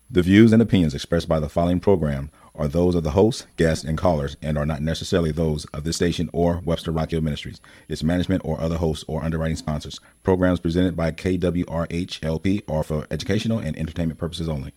The views and opinions expressed by the following program are those of the host, guests, and callers and are not necessarily those of this station or Webster Rock Hill Ministries, its management, or other hosts or underwriting sponsors. Programs presented by KWRH-LP are for educational and entertainment purposes only.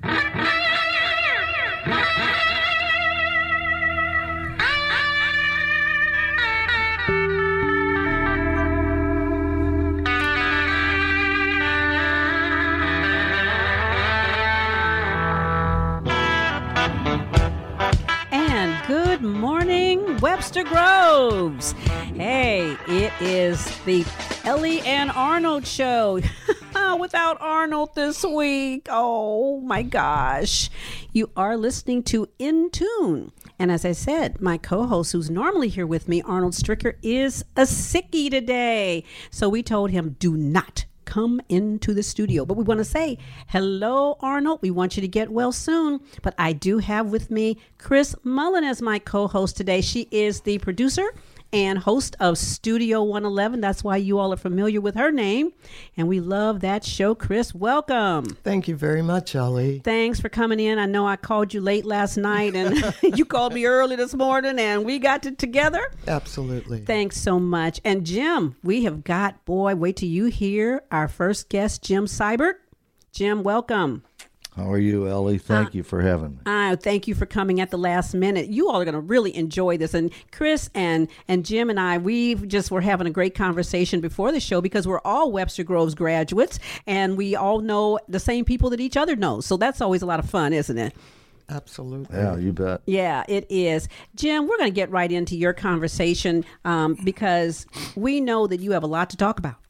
Good morning, Webster Groves. Hey, it is the Ellie and Arnold show. Without Arnold this week. Oh my gosh. You are listening to In Tune. And as I said, my co-host who's normally here with me, Arnold Stricker, is a sickie today. So we told him, do not come into the studio. But we want to say, hello, Arnold. We want you to get well soon. But I do have with me Chris Mullen as my co-host today. She is the producer and host of Studio 111. That's why you all are familiar with her name. And we love that show. Chris, welcome. Thank you very much, Ellie. Thanks for coming in. I know I called you late last night and you called me early this morning and we got it together. Absolutely. Thanks so much. And Jim, we have got, boy, wait till you hear our first guest, Jim Seibert. Jim, welcome. How are you, Ellie? Thank you for having me. Thank you for coming at the last minute. You all are going to really enjoy this. And Chris and Jim and I, we just were having a great conversation before the show because we're all Webster Groves graduates and we all know the same people that each other knows. So that's always a lot of fun, isn't it? Absolutely. Yeah, you bet. Yeah, it is. Jim, we're going to get right into your conversation because we know that you have a lot to talk about.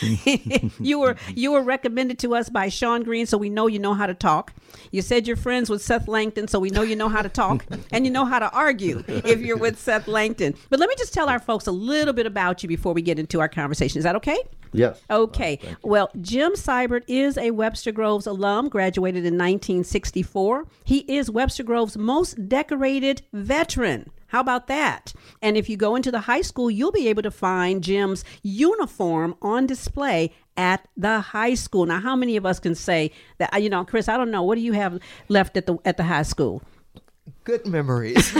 You were recommended to us by Sean Green, so we know you know how to talk. You said you're friends with Seth Langton, so we know you know how to talk and you know how to argue if you're with Seth Langton. But let me just tell our folks a little bit about you before we get into our conversation. Is that okay? Yes. Okay. Well, Jim Seibert is a Webster Groves alum, graduated in 1964. He is Webster Groves' most decorated veteran. How about that? And if you go into the high school, you'll be able to find Jim's uniform on display at the high school. Now, how many of us can say that, Chris, I don't know. What do you have left at the high school? Good memories.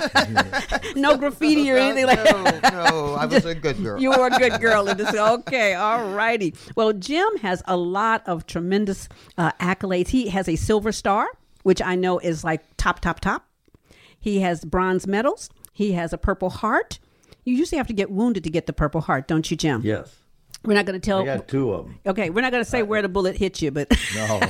No graffiti or anything like that? No, I was a good girl. You were a good girl. Okay, all righty. Well, Jim has a lot of tremendous accolades. He has a Silver Star, which I know is like top. He has bronze medals. He has a Purple Heart. You usually have to get wounded to get the Purple Heart, don't you, Jim? Yes. We're not going to tell. I got two of them. Okay, we're not going to say where the bullet hit you, but No.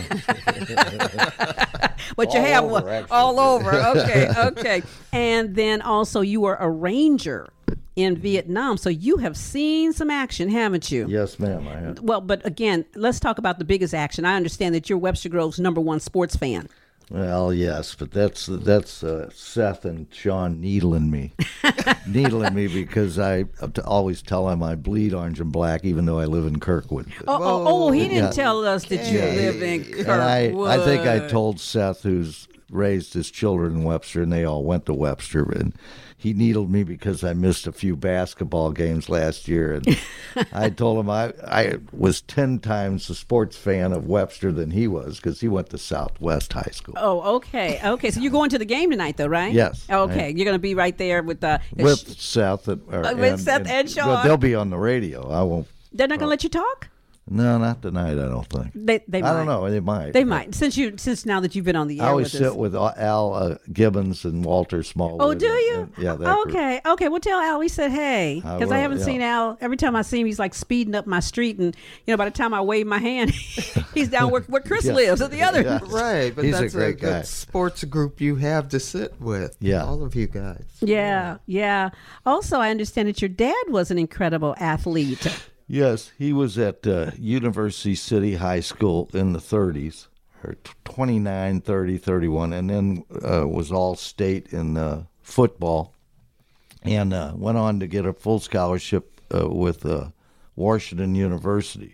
but you All have over, one actually. all over. Okay. And then also you were a ranger in Vietnam, so you have seen some action, haven't you? Yes, ma'am, I have. Well, but again, let's talk about the biggest action. I understand that you're Webster Groves' #1 sports fan. Well, yes, but that's Seth and Sean needling me because I always tell them I bleed orange and black, even though I live in Kirkwood. He didn't Yeah. tell us that you live in Kirkwood. And I think I told Seth, who's raised his children in Webster, and they all went to Webster, and he needled me because I missed a few basketball games last year. And I told him I was 10 times the sports fan of Webster than he was because he went to Southwest High School. Oh, okay. So you're going to the game tonight, though, right? Yes. Okay, you're going to be right there with Seth. And Sean. They'll be on the radio. I won't. They're not going to let you talk? No, not tonight, I don't think. They might. I don't know. They might. They might. Since now that you've been on the air I always with us. sit with Al Gibbons and Walter Smallwood. Oh, do you? Yeah. That group. Okay. Well, tell Al we said hey, because I will, haven't yeah. seen Al. Every time I see him, he's like speeding up my street, and by the time I wave my hand, he's down where Chris Yeah. lives at the other. Yeah. Right, but He's a that's great guy. good sports group you have to sit with. Yeah. All of you guys. Yeah. Also, I understand that your dad was an incredible athlete. Yes, he was at University City High School in the 30s, or 29, 30, 31, and then was all state in football, and went on to get a full scholarship with Washington University,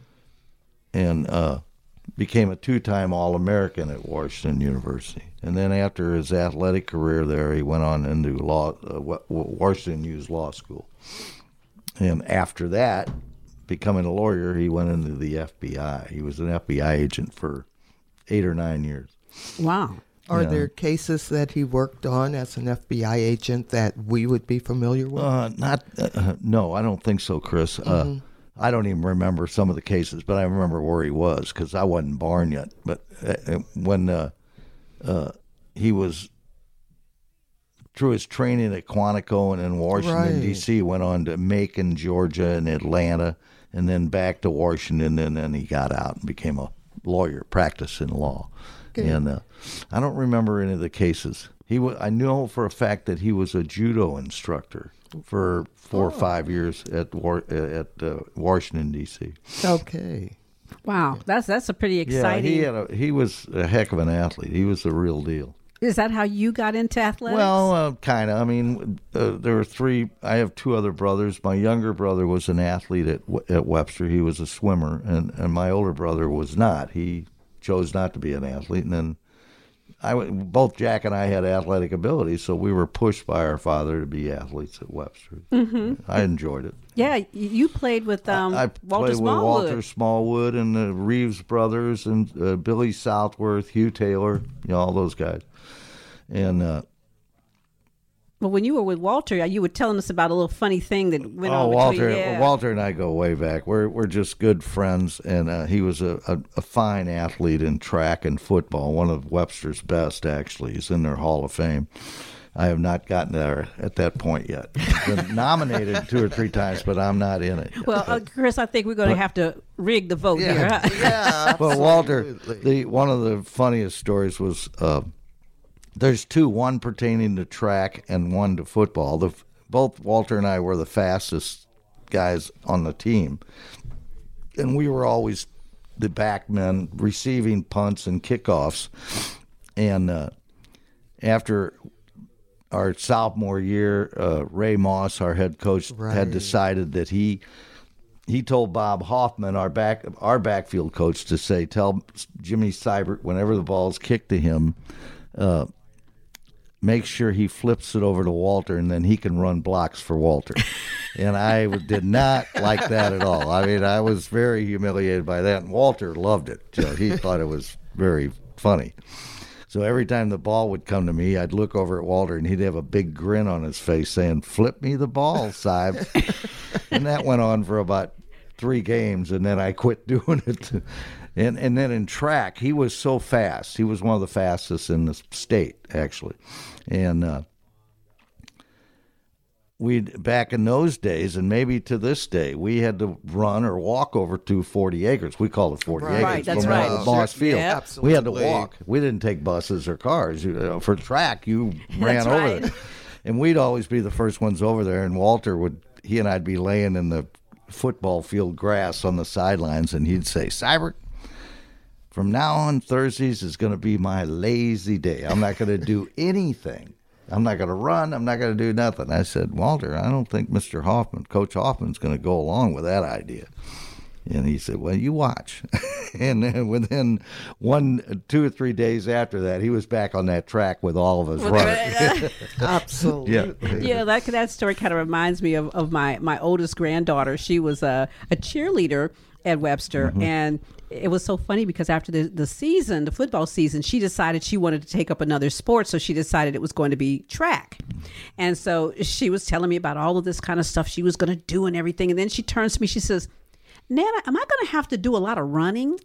and became a two-time All-American at Washington University. And then after his athletic career there, he went on into Washington U's law school. And after that, becoming a lawyer, he went into the FBI. He was an FBI agent for 8 or 9 years. Wow. Are Yeah. there cases that he worked on as an FBI agent that we would be familiar with? No, I don't think so, Chris. I don't even remember some of the cases, but I remember where he was because I wasn't born yet. But when he was through his training at Quantico and in Washington, Right. D.C., went on to Macon, Georgia, and Atlanta, and then back to Washington, and then he got out and became a lawyer, practicing law. Okay. And I don't remember any of the cases. I know for a fact that he was a judo instructor for 4 or 5 years at Washington, D.C. Okay. Wow. That's a pretty exciting. Yeah, he was a heck of an athlete. He was the real deal. Is that how you got into athletics? Well, kind of. I mean, there were 3. I have 2 other brothers. My younger brother was an athlete at Webster. He was a swimmer, and my older brother was not. He chose not to be an athlete. And then both Jack and I had athletic ability, so we were pushed by our father to be athletes at Webster. Mm-hmm. I enjoyed it. Yeah, you played with I Walter played Smallwood. with Walter Smallwood and the Reeves brothers and Billy Southworth, Hugh Taylor, all those guys. And But when you were with Walter, you were telling us about a little funny thing that went on Walter, between you. Walter and I go way back. We're just good friends, and he was a fine athlete in track and football, one of Webster's best, actually. He's in their Hall of Fame. I have not gotten there at that point yet. I've been nominated 2 or 3 times, but I'm not in it yet. Well, Chris, I think we're going to have to rig the vote here. Huh? Yeah. But Walter, absolutely. one of the funniest stories was there's 2, one pertaining to track and one to football. Both Walter and I were the fastest guys on the team, and we were always the back men receiving punts and kickoffs. And after our sophomore year, Ray Moss, our head coach, had decided that he told Bob Hoffman, our backfield coach, to say, tell Jimmy Seibert whenever the ball's kicked to him, make sure he flips it over to Walter, and then he can run blocks for Walter. And I did not like that at all. I mean, I was very humiliated by that, and Walter loved it. He thought it was very funny. So every time the ball would come to me, I'd look over at Walter, and he'd have a big grin on his face saying, flip me the ball, Seib. And that went on for about 3 games, and then I quit doing it. And then in track, he was so fast. He was one of the fastest in the state, actually. And back in those days, and maybe to this day, we had to run or walk over to 40 acres. We call it 40 acres. Right, that's from right. Moss Field. Yep. We had to Absolutely. walk. We didn't take buses or cars. For track, you ran That's over right. there. And we'd always be the first ones over there, and he and I'd be laying in the football field grass on the sidelines, and he'd say, Seibert, from now on, Thursdays is going to be my lazy day. I'm not going to do anything. I'm not going to run. I'm not going to do nothing. I said, Walter, I don't think Mr. Hoffman, Coach Hoffman's going to go along with that idea. And he said, well, you watch. And then within 2 or 3 days after that, he was back on that track with all of us running. Absolutely. Yeah, that story kind of reminds me of my oldest granddaughter. She was a cheerleader at Webster, and it was so funny because after the football season, she decided she wanted to take up another sport, so she decided it was going to be track. And so she was telling me about all of this kind of stuff she was going to do and everything, and then she turns to me, she says, Nana, am I going to have to do a lot of running?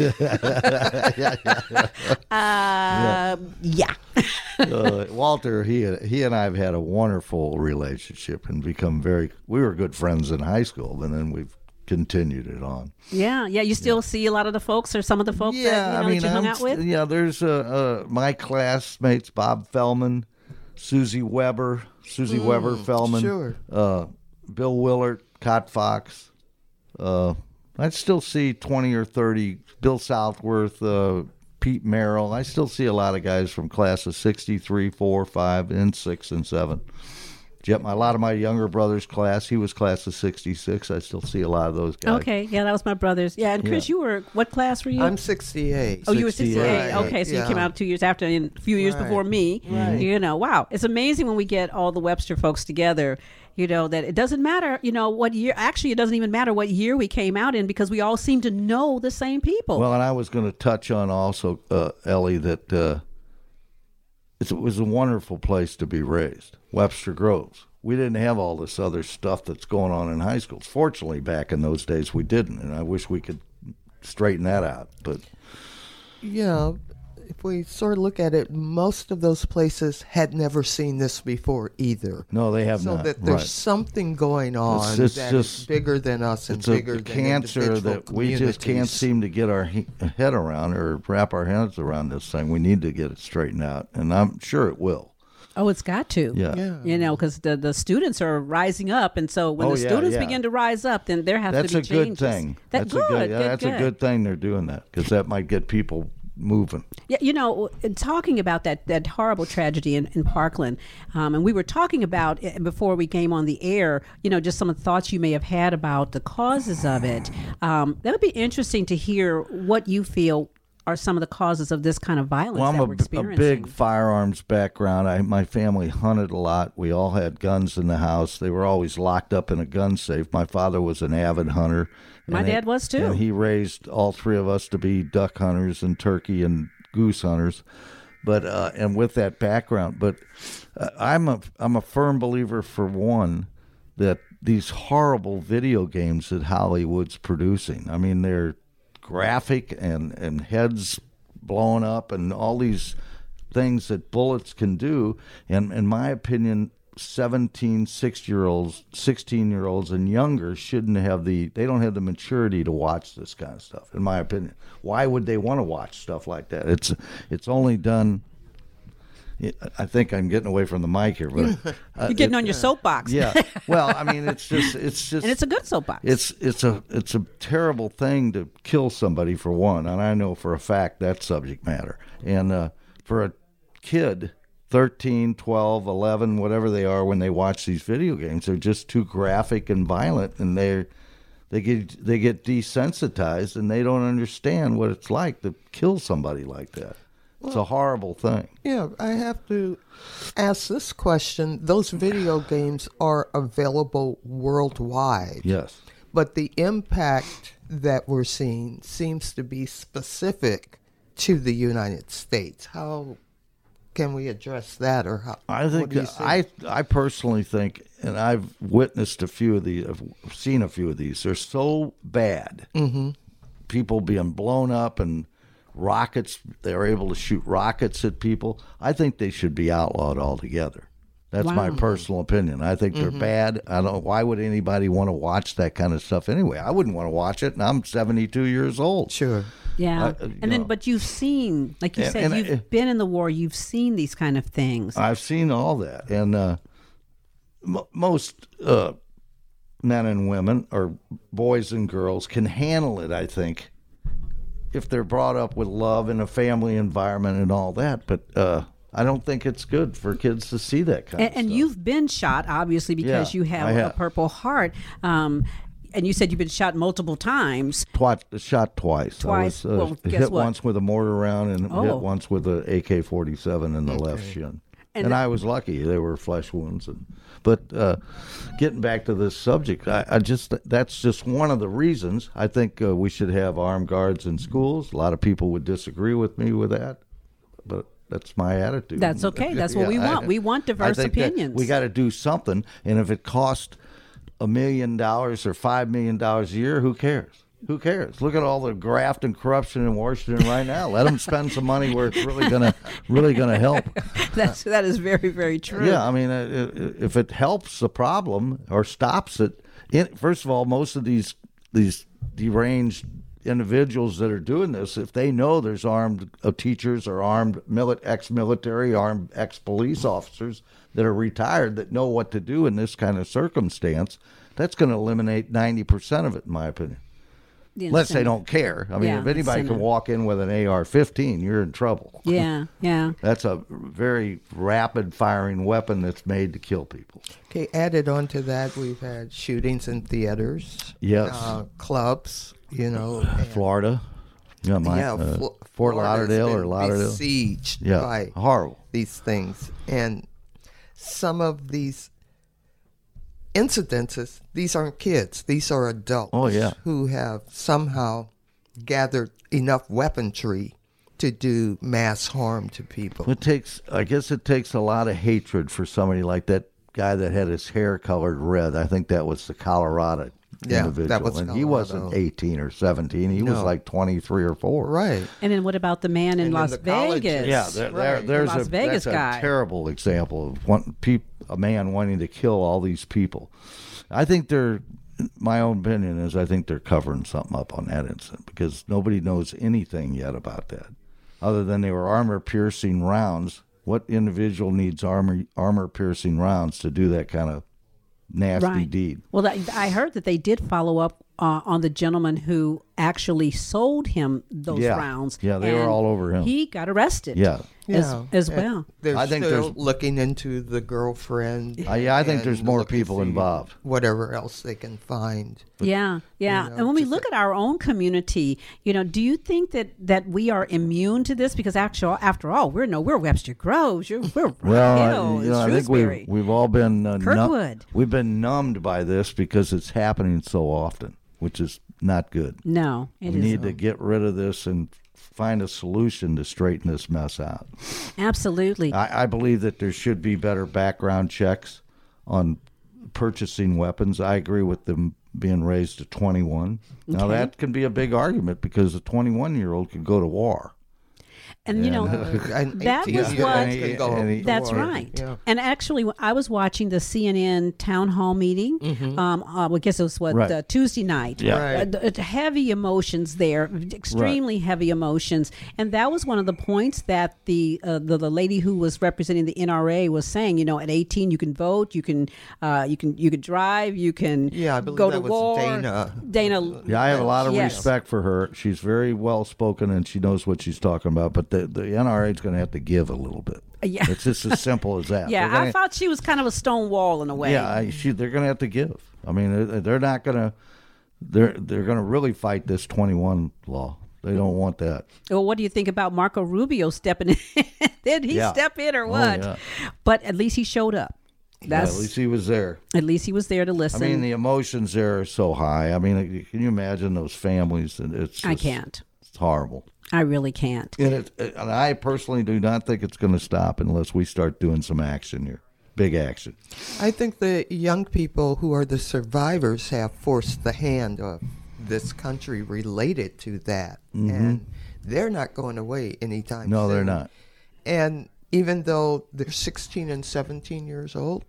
Yeah. Walter, he and I have had a wonderful relationship and we were good friends in high school, and then we've continued it on. Yeah. You still see a lot of the folks or some of the folks that you hung out with? Yeah, there's my classmates, Bob Fellman, Susie Weber Fellman, sure. Bill Willard, Cott Fox. I'd still see 20 or 30, Bill Southworth, Pete Merrill. I still see a lot of guys from class of 63, 4, 5, and 6, and 7. A lot of my younger brother's class, he was class of 66. I still see a lot of those guys. Okay, yeah, that was my brother's. Yeah, and Chris, you were, what class were you? I'm 68. Oh, you were 68. Right. Okay, so Yeah. you came out 2 years after and a few years Right. before me. Right. You know, wow. It's amazing when we get all the Webster folks together, you know, that it doesn't matter, you know, what year. Actually, it doesn't even matter what year we came out in because we all seem to know the same people. Well, and I was going to touch on also, Ellie, that it was a wonderful place to be raised, Webster Groves. We didn't have all this other stuff that's going on in high schools. Fortunately, back in those days, we didn't, and I wish we could straighten that out. But Yeah, if we sort of look at it, most of those places had never seen this before either. no, they have So not. that there's Right. something going on It's that is just- bigger than us and It's a bigger than cancer individual that we just can't communities. seem to get our head around or wrap our heads around this thing. We need to get it straightened out, and I'm sure it will. oh, it's got to. Yeah. Yeah. You know, because the students are rising up, and so when Oh, the yeah, students yeah. begin to rise up, then there have That's to a be good changes. thing. That's a good thing they're doing that because that might get people moving. Yeah, you know, talking about that horrible tragedy in Parkland, and we were talking about before we came on the air, you know, just some of the thoughts you may have had about the causes of it. That would be interesting to hear what you feel are some of the causes of this kind of violence Well, that I'm we're a experiencing. big firearms background. My family hunted a lot. We all had guns in the house. They were always locked up in a gun safe. My father was an avid hunter. My and dad was, too. And he raised all three of us to be duck hunters and turkey and goose hunters. But and with that background, but I'm a firm believer, for one, that these horrible video games that Hollywood's producing. I mean, they're graphic and heads blowing up and all these things that bullets can do. And in my opinion, 17, 16-year-olds and younger they don't have the maturity to watch this kind of stuff, in my opinion. Why would they want to watch stuff like that? It's only done. I think I'm getting away from the mic here, but You're getting on your soapbox. yeah. Well, I mean, it's just, and it's a good soapbox. it's a terrible thing to kill somebody, for one, and I know for a fact that's subject matter. And for a kid, 13, 12, 11, whatever they are, when they watch these video games, they're just too graphic and violent, and they get desensitized, and they don't understand what it's like to kill somebody like that. It's a horrible thing. Yeah, I have to ask this question. Those video games are available worldwide. Yes. But the impact that we're seeing seems to be specific to the United States. How can we address that, or how? I what think do you think? I personally think, and I've witnessed a few of these, I've seen a few of these. They're so bad. Mm-hmm. People being blown up and rockets. They're able to shoot rockets at people. I think they should be outlawed altogether. That's my personal opinion. I think they're bad. I don't. Why would anybody want to watch that kind of stuff anyway? I wouldn't want to watch it, and I'm 72 years old. Sure. Yeah. you And then, know. but you've seen, like you said, and you've been in the war, you've seen these kind of things. I've seen all that, and most men and women, or boys and girls, can handle it, I think, if they're brought up with love in a family environment and all that. But I don't think it's good for kids to see that kind of And stuff. you've been shot, obviously, because Yeah, you I have a have. Purple Heart. And you said you've been shot multiple times. Shot twice. Twice? I was Well, guess hit what? once with a mortar round and Oh. hit once with a AK-47 in the left shin. And I was lucky; they were flesh wounds. But getting back to this subject, I just that's just one of the reasons I think we should have armed guards in schools. A lot of people would disagree with me with that, but that's my attitude. That's okay. That's what we want. We want diverse I think that opinions. we got to do something, and if it costs $1 million or $5 million a year, who cares? Who cares? Look at all the graft and corruption in Washington right now. Let them spend some money where it's really gonna help. That is very, very true. Yeah, I mean, if it helps the problem or stops it, first of all, most of these deranged individuals that are doing this, if they know there's armed teachers or armed ex-military, armed ex-police officers that are retired that know what to do in this kind of circumstance, that's going to eliminate 90% of it, in my opinion. unless they send- don't care. I mean, Yeah, if anybody send can it. walk in with an AR-15, you're in trouble. Yeah, yeah. That's a very rapid-firing weapon that's made to kill people. Okay, added on to that, we've had shootings in theaters, Yes. clubs, and- Florida, Flo- Fort Florida's Lauderdale or been Lauderdale. besieged Yeah, by horrible. these things. And some of these incidences, these aren't kids, these are adults Oh, yeah. who have somehow gathered enough weaponry to do mass harm to people. I guess it takes a lot of hatred for somebody like that guy that had his hair colored red. I think that was the Colorado Yeah, individual. that was and he Colorado. wasn't 18 or 17. He was No. like 23 or 4. Right. And then what about the man in And then Las the colleges. Vegas? Yeah, Right. there's Las Vegas that's guy. a terrible example of a man wanting to kill all these people. I think my own opinion is I think they're covering something up on that incident because nobody knows anything yet about that, other than they were armor-piercing rounds. What individual needs armor-piercing rounds to do that kind of nasty Right. deed? Well, I heard that they did follow up on the gentleman who actually sold him those Yeah. rounds. Yeah, they were and all over him. He got arrested. Yeah. As And well. They're I think still there's- looking into the girlfriend. I think there's and more looking people to see involved. Whatever else they can find. Yeah. know, And when we just look at our own community, do you think that we are immune to this? Because after all, we're Webster Groves. We're Well, Hill, I think Shrewsbury. we've all been Kirkwood. we've been numbed by this because it's happening so often, which is not good. No, it We is need to get rid of this and find a solution to straighten this mess out. absolutely. I believe that there should be better background checks on purchasing weapons. I agree with them being raised to 21. Now, Okay. that can be a big argument because a 21-year-old could go to war. And An that 18 was year what- old can go and he- That's to war. right. Yeah. And actually, I was watching the CNN town hall meeting. I guess it was Right. Tuesday night. Yeah. Right. Heavy emotions there, extremely heavy emotions, and that was one of the points that the lady who was representing the NRA was saying. At 18, you can vote, you can drive, you can Yeah, I believe go that to was war. Dana. Dana. Yeah, I have a lot of Yes. respect for her. She's very well spoken and she knows what she's talking about. But the NRA is going to have to give a little bit. Yeah. It's just as simple as that. Yeah, They're gonna- I thought she was kind of a stone wall in a way. Yeah, they're going to have to give. I mean, they're not going to. They're going to really fight this 21 law. They don't want that. Well, what do you think about Marco Rubio stepping in? Did he Yeah. step in or Oh, what? yeah. But at least he showed up. Yeah, at least he was there. At least he was there to I listen. mean, the emotions there are so high. I mean, can you imagine those families? And it's I just- can't. It's horrible. I really can't. And I personally do not think it's going to stop unless we start doing some action here. Big action. I think the young people who are the survivors have forced the hand of this country related to that. And they're not going away anytime No, soon. they're not. And even though they're 16 and 17 years old,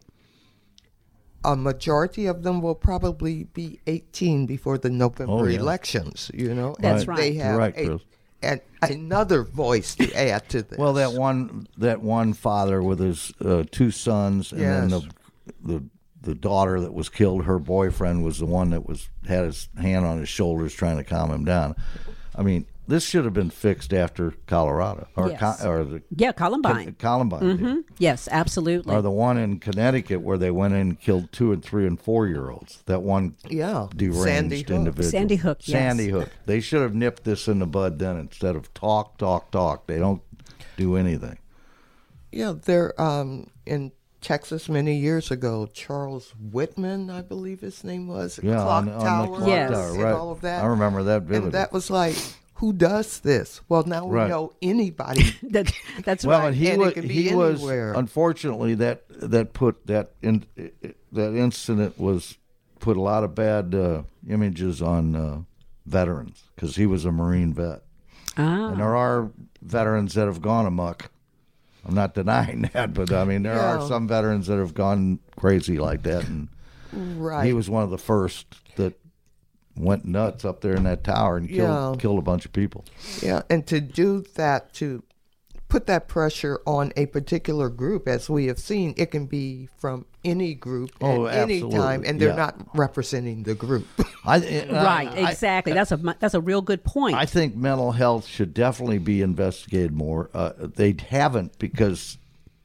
a majority of them will probably be 18 before the November Oh, yeah. elections, That's and right. they have You're right, Chris. another voice to add to this. Well, that one father with his 2 sons, and then Yes. the daughter that was killed, her boyfriend was the one that had his hand on his shoulders trying to calm him down. I mean, this should have been fixed after Colorado or Yes. the Columbine. Columbine did. Yes, absolutely. Or the one in Connecticut where they went in and killed 2 and 3 and 4-year-olds. That one Yeah. deranged Sandy Hook. individual. Sandy Hook, yes. Sandy Hook. They should have nipped this in the bud then instead of talk. They don't do anything. Yeah, there in Texas many years ago, Charles Whitman, I believe his name was, Yeah, clock on the tower, clock Yes. tower, and right. all of that. I remember that vividly. And that was like, who does this? Well, now we Right. know anybody. That's Well, right. and he And it was could be anywhere. unfortunately that incident put a lot of bad images on veterans because he was a Marine vet, and there are veterans that have gone amok. I'm not denying that, but I mean there are Yeah. some veterans that have gone crazy like that, and Right. he was one of the first that went nuts up there in that tower and Yeah. killed a bunch of people. Yeah, and to do that, to put that pressure on a particular group, as we have seen, it can be from any group Oh, at any time, absolutely. and they're Yeah. not representing the group. Right, exactly. That's a real good point. I think mental health should definitely be investigated more. They haven't, because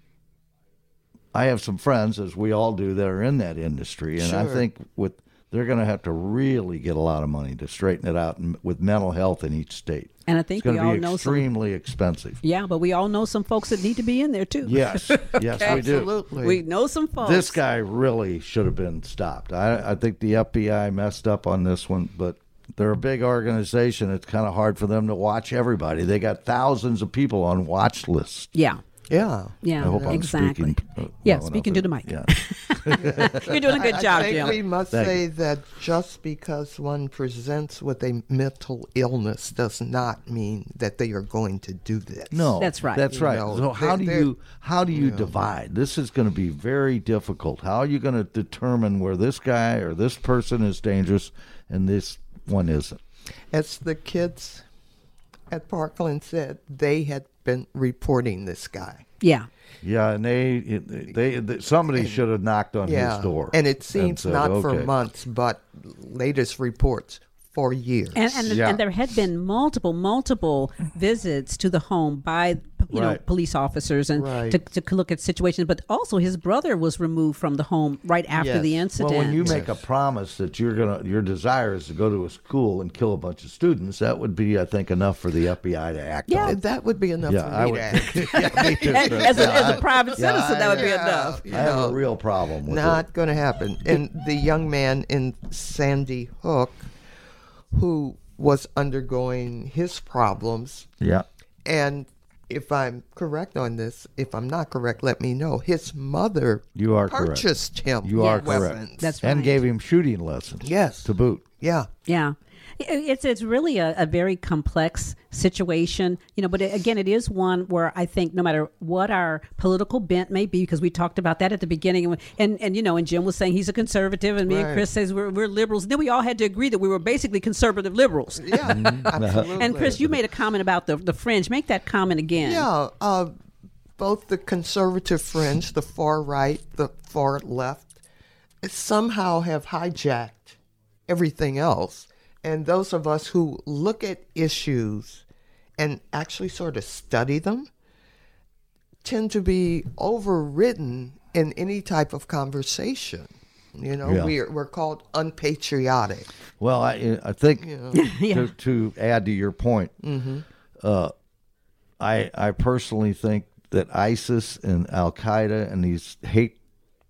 I have some friends, as we all do, that are in that industry, and I Sure. think they're going to have to really get a lot of money to straighten it out with mental health in each state. And I think it's going we to all be know some. extremely expensive. Yeah, but we all know some folks that need to be in there too. Yes, yes, we do. Absolutely. We know some folks. This guy really should have been stopped. I think the FBI messed up on this one, but they're a big organization. It's kind of hard for them to watch everybody. They got thousands of people on watch lists. Yeah. Yeah. Yeah. I hope I'm exactly. speaking. Yeah, well speaking enough. to the mic. Yeah. You're doing a good job, I think Jim. we must Thank say that just because one presents with a mental illness does not mean that they are going to do this. No, That's right. That's right. You know, So how they're- do you divide? This is going to be very difficult. How are you going to determine where this guy or this person is dangerous and this one isn't? As the kids at Parkland said, they had been reporting this guy. Yeah. Yeah, and they somebody should have knocked on Yeah. his door. And it seems said, not for okay. months, but latest reports for years. And there had been multiple visits to the home by Right. police officers and Right. to look at situations. But also his brother was removed from the home right after Yes. the incident. Well, when you make a promise that your desire is to go to a school and kill a bunch of students, that would be, I think, enough for the FBI to act Yeah. on. That would be enough Yeah, for I me would. to act. Yeah, me too. as a private citizen, that would be Yeah. enough. You I have know, a real problem with Not going to happen. And the young man in Sandy Hook who was undergoing his problems, it. Yeah. and if I'm correct on this, if I'm not correct, let me know. His mother You are correct. purchased him You are weapons. correct. That's And right. gave him shooting lessons. Yes. To boot. Yeah. Yeah. It's really a very complex situation, but again, it is one where I think no matter what our political bent may be, because we talked about that at the beginning, and Jim was saying he's a conservative, and me and Right. Chris says we're liberals. And then we all had to agree that we were basically conservative liberals. Yeah, absolutely. And Chris, you made a comment about the fringe. Make that comment again. Yeah, both the conservative fringe, the far right, the far left, somehow have hijacked everything else. And those of us who look at issues and actually sort of study them tend to be overridden in any type of conversation. Yeah. We're called unpatriotic. Well, I think to add to your point, I personally think that ISIS and Al Qaeda and these hate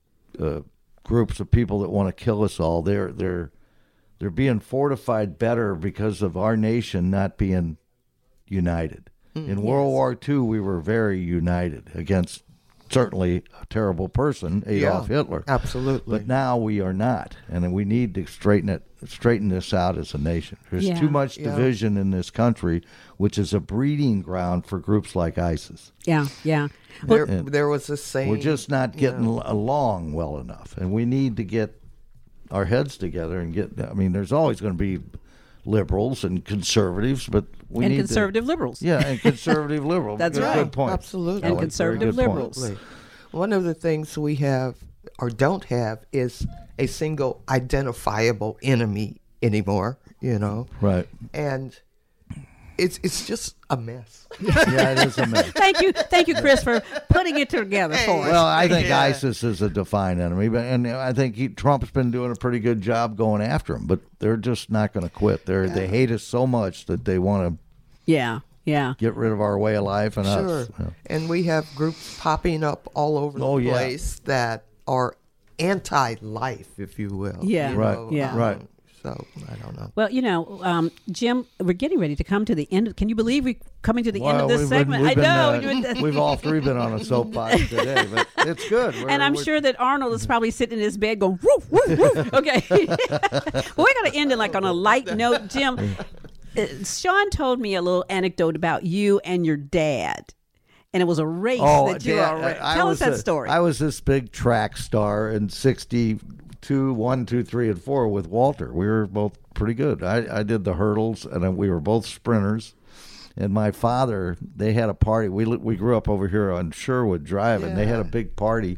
groups of people that want to kill us all, they're being fortified better because of our nation not being united. In World War II, we were very united against certainly a terrible person, Adolf Hitler. Absolutely. But now we are not, and we need to straighten this out as a nation. There's Yeah. too much division in this country, which is a breeding ground for groups like ISIS. Yeah. There was a saying. We're just not getting along well enough, and we need to get our heads together and get. I mean, there's always going to be liberals and conservatives, but we And need conservative liberals. and conservative liberals. That's Good, right. Good point. Absolutely. And Very conservative good point. liberals. One of the things we have or don't have is a single identifiable enemy anymore, Right. and it's just a mess. Yeah, it is a mess. Thank you, Chris, for putting it together for us. Well, I think Yeah. ISIS is a defined enemy, and I think Trump's been doing a pretty good job going after them. But they're just not going to quit. They hate us so much that they want to Yeah. get rid of our way of life and Sure. us. Yeah. And we have groups popping up all over Oh, the yeah. place that are anti-life, if you will. Yeah. Right. Yeah. Right. So I don't know. Well, Jim, we're getting ready to come to the end. Can you believe we're coming to the end of this we've segment? been, I we've know. been, we've all three been on a soapbox today, but it's good. And I'm sure that Arnold is probably sitting in his bed going, woof, woof, woof. Okay. Well, we're going to end it like on a light note. Jim, Sean told me a little anecdote about you and your dad. And it was a race that you all ran. Tell us that story. I was this big track star in 62, 1, 2, 3, and 4 with Walter. We were both pretty good. I did the hurdles, and we were both sprinters. And my father, they had a party. We grew up over here on Sherwood Drive, and they had a big party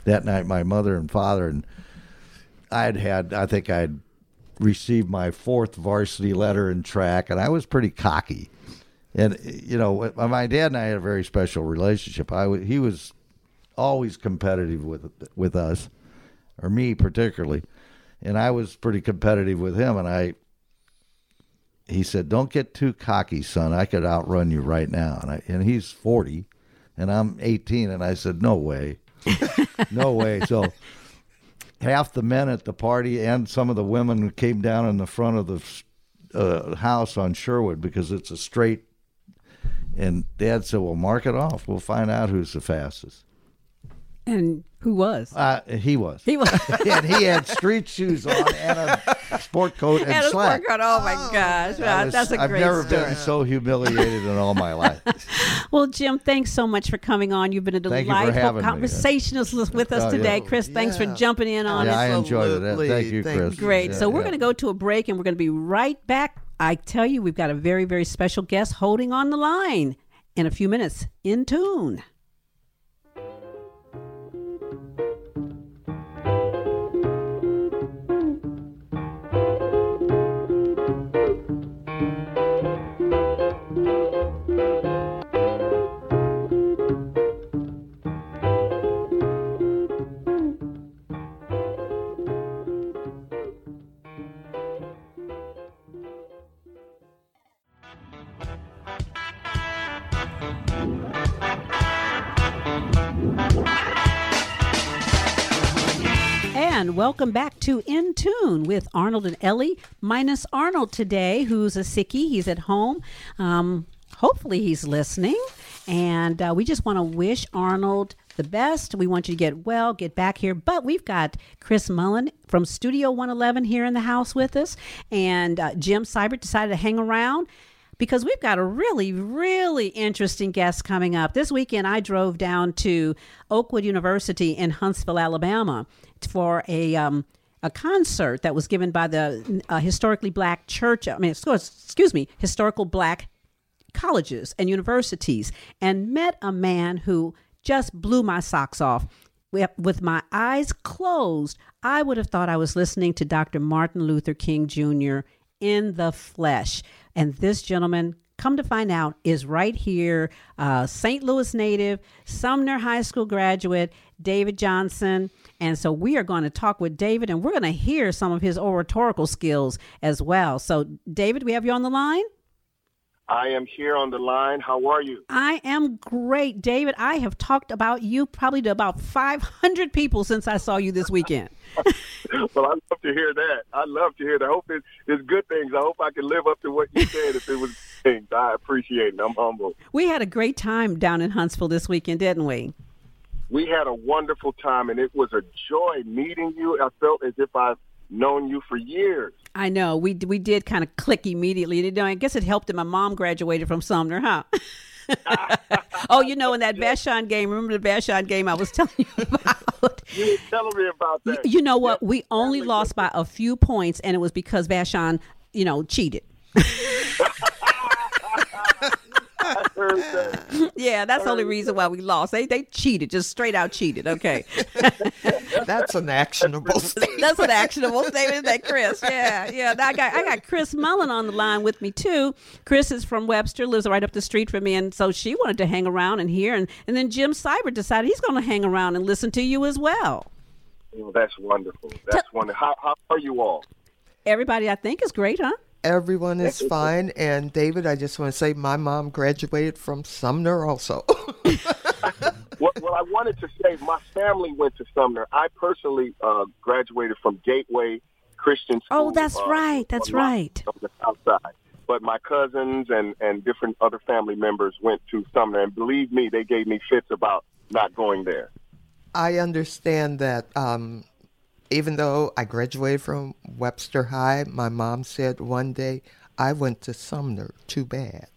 that night, my mother and father, and I think I'd received my 4th varsity letter in track, and I was pretty cocky. And, my dad and I had a very special relationship. He was always competitive with us, or me particularly, and I was pretty competitive with him. And he said, "Don't get too cocky, son. I could outrun you right now." And he's 40, and I'm 18, and I said, "No way, no way." So half the men at the party and some of the women came down in the front of the house on Sherwood because it's a straight. And Dad said, "Well, mark it off. We'll find out who's the fastest." And who was? He was. He was. And he had street shoes on and a sport coat and And a slack. sport coat. Oh, my gosh. Wow, that's a I've great never story. been so humiliated in all my life. Well, Jim, thanks so much for coming on. You've been a Thank you for delightful having me. conversationalist with us Oh, today. yeah. Chris, thanks for Yeah. jumping in on Yeah, it. I enjoyed it. Thank you, Thank Chris. you. Great. Yeah, So we're yeah. going to go to a break, and we're going to be right back. I tell you, we've got a very, very special guest holding on the line in a few minutes. In tune. And welcome back to In Tune with Arnold and Ellie, minus Arnold today, who's a sickie. He's at home. Hopefully he's listening. And we just want to wish Arnold the best. We want you to get well, get back here. But we've got Chris Mullen from Studio 111 here in the house with us. And Jim Seibert decided to hang around because we've got a really, really interesting guest coming up. This weekend, I drove down to Oakwood University in Huntsville, Alabama, for a concert that was given by the historically black church. Historical black colleges and universities, and met a man who just blew my socks off. With my eyes closed, I would have thought I was listening to Dr. Martin Luther King Jr. in the flesh. And this gentleman, come to find out, is right here, St. Louis native, Sumner High School graduate, David Johnson. And so we are going to talk with David, and we're going to hear some of his oratorical skills as well. So, David, we have you on the line? I am here on the line. How are you? I am great, David. I have talked about you probably to about 500 people since I saw you this weekend. Well, I love to hear that. I love to hear that. I hope it's good things. I hope I can live up to what you said if it was things. I appreciate it. I'm humble. We had a great time down in Huntsville this weekend, didn't we? We had a wonderful time, and it was a joy meeting you. I felt as if I've known you for years. I know. We did kind of click immediately. I guess it helped that my mom graduated from Sumner, huh? Oh, in that Vashon game, remember the Vashon game I was telling you about? You were telling me about that. You know what? We only lost by a few points, and it was because Vashon, cheated. I heard that. Yeah, that's the only reason why we lost. They cheated, just straight out cheated. Okay. That's an actionable statement. That's an actionable statement, isn't that, Chris? Yeah. Now I got Chris Mullen on the line with me too. Chris is from Webster, lives right up the street from me, and so she wanted to hang around and hear. And then Jim Seibert decided he's going to hang around and listen to you as well. Well, that's wonderful. That's wonderful. How are you all? Everybody, I think, is great, huh? Everyone is fine. And David, I just want to say my mom graduated from Sumner also. Well, I wanted to say my family went to Sumner. I personally graduated from Gateway Christian School. Oh, that's right. That's right. On the south side. But my cousins and different other family members went to Sumner. And believe me, they gave me fits about not going there. I understand that even though I graduated from Webster High, my mom said one day, I went to Sumner. Too bad.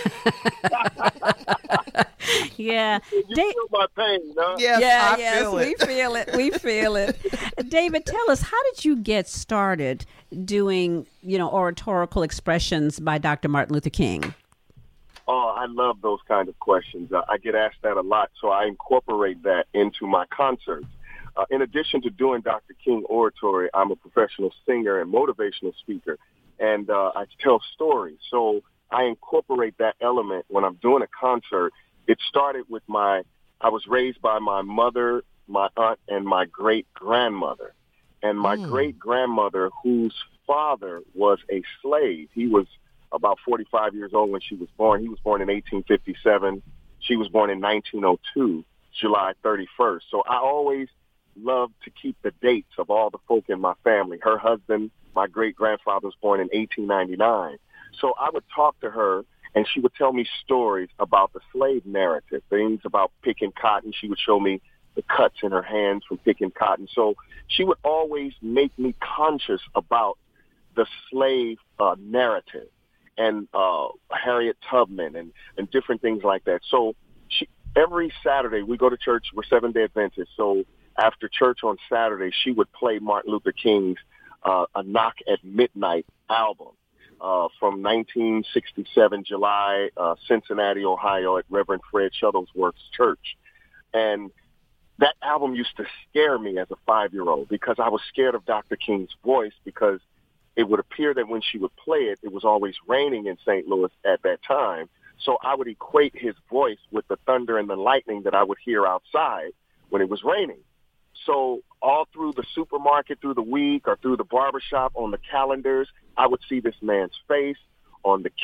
Yeah. You feel my pain, huh? Yes, We feel it. David, tell us, how did you get started doing, oratorical expressions by Dr. Martin Luther King? Oh, I love those kind of questions. I get asked that a lot, so I incorporate that into my concerts. in addition to doing Dr. King oratory, I'm a professional singer and motivational speaker, and I tell stories. So I incorporate that element when I'm doing a concert. It started with I was raised by my mother, my aunt, and my great-grandmother. And my great-grandmother, whose father was a slave, he was about 45 years old when she was born. He was born in 1857. She was born in 1902, July 31st. So I always loved to keep the dates of all the folk in my family. Her husband, my great-grandfather, was born in 1899. So I would talk to her, and she would tell me stories about the slave narrative, things about picking cotton. She would show me the cuts in her hands from picking cotton. So she would always make me conscious about the slave narrative and Harriet Tubman and different things like that. So every Saturday we go to church. We're Seventh-day Adventists. So after church on Saturday, she would play Martin Luther King's A Knock at Midnight album from 1967, July, Cincinnati, Ohio, at Reverend Fred Shuttlesworth's church. And that album used to scare me as a 5-year-old because I was scared of Dr. King's voice, because it would appear that when she would play it, it was always raining in St. Louis at that time. So I would equate his voice with the thunder and the lightning that I would hear outside when it was raining. So all through the supermarket, through the week, or through the barbershop, on the calendars, I would see this man's face on the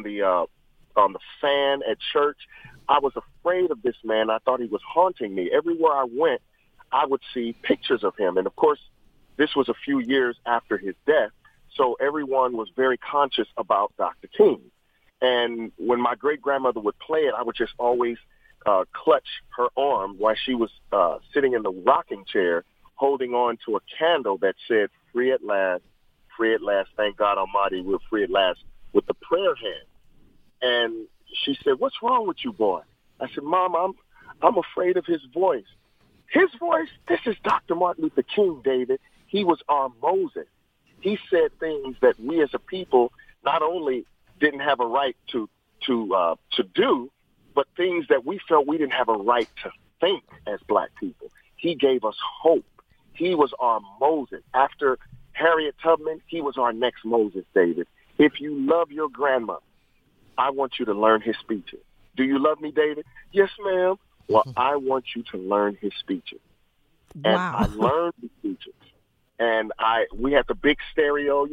fan at church. I was afraid of this man. I thought he was haunting me. Everywhere I went, I would see pictures of him. And of course, this was a few years after his death, so everyone was very conscious about Dr. King. And when my great-grandmother would play it, I would just always clutch her arm while she was sitting in the rocking chair, holding on to a candle that said, "Free at last, thank God Almighty, we're free at last," with the prayer hand. And she said, "What's wrong with you, boy?" I said, "Mom, I'm afraid of his voice." His voice? This is Dr. Martin Luther King, David. He was our Moses. He said things that we as a people not only didn't have a right to do, but things that we felt we didn't have a right to think as black people. He gave us hope. He was our Moses. After Harriet Tubman, he was our next Moses, David. If you love your grandmother, I want you to learn his speeches. Do you love me, David? Yes, ma'am. Well, I want you to learn his speeches. And Wow. I learned his speeches. And we had the big stereo,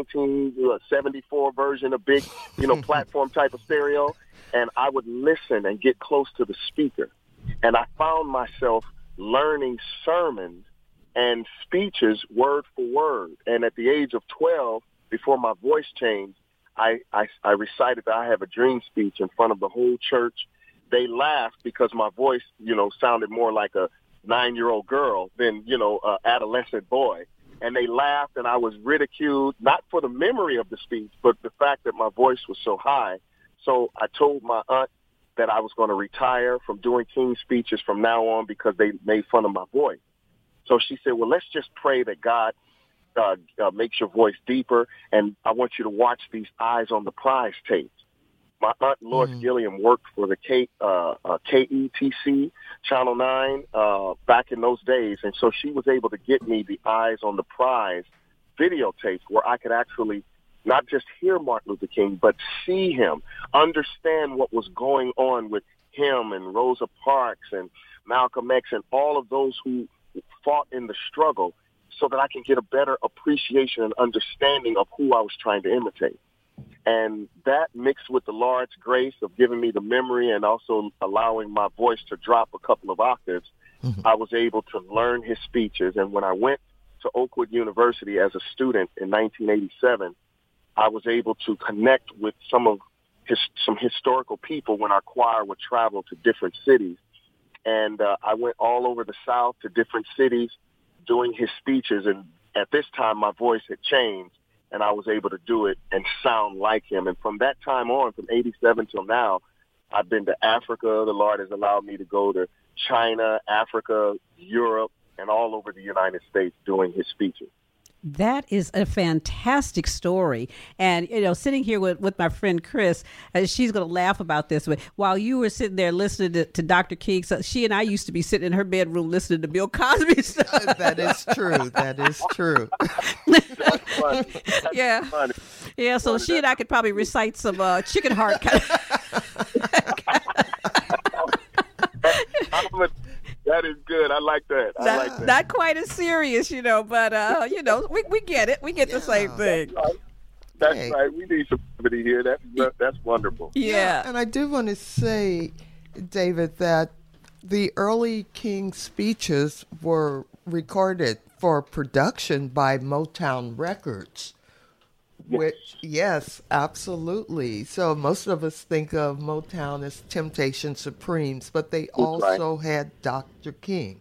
1974 version, a big, platform type of stereo. And I would listen and get close to the speaker. And I found myself learning sermons and speeches word for word. And at the age of 12, before my voice changed, I recited the I Have a Dream speech in front of the whole church. They laughed because my voice, sounded more like a 9-year-old girl than, an adolescent boy. And they laughed, and I was ridiculed, not for the memory of the speech, but the fact that my voice was so high. So I told my aunt that I was going to retire from doing King speeches from now on because they made fun of my voice. So she said, well, let's just pray that God makes your voice deeper, and I want you to watch these Eyes on the Prize tapes. My aunt Lois Gilliam worked for the KETC, Channel 9, back in those days, and so she was able to get me the Eyes on the Prize videotapes where I could actually not just hear Martin Luther King, but see him, understand what was going on with him and Rosa Parks and Malcolm X and all of those who fought in the struggle, so that I can get a better appreciation and understanding of who I was trying to imitate. And that mixed with the Lord's grace of giving me the memory and also allowing my voice to drop a couple of octaves, I was able to learn his speeches. And when I went to Oakwood University as a student in 1987, I was able to connect with some historical people when our choir would travel to different cities. And I went all over the South to different cities doing his speeches. And at this time, my voice had changed, and I was able to do it and sound like him. And from that time on, from 87 till now, I've been to Africa. The Lord has allowed me to go to China, Africa, Europe, and all over the United States doing his speeches. That is a fantastic story. And, sitting here with my friend Chris, she's going to laugh about this. But while you were sitting there listening to Dr. King, so she and I used to be sitting in her bedroom listening to Bill Cosby stuff. That is true. That is true. That's funny. That's Yeah. funny. Yeah, so she and I could probably recite some chicken heart kind of. That is good. I like that. I like that. Not quite as serious, but we get it. We get the same thing. That's Hey. right. We need some somebody here. That's wonderful. Yeah. And I do want to say, David, that the early King speeches were recorded for production by Motown Records. Which, yes, absolutely. So most of us think of Motown as Temptation Supremes, but they also had Dr. King.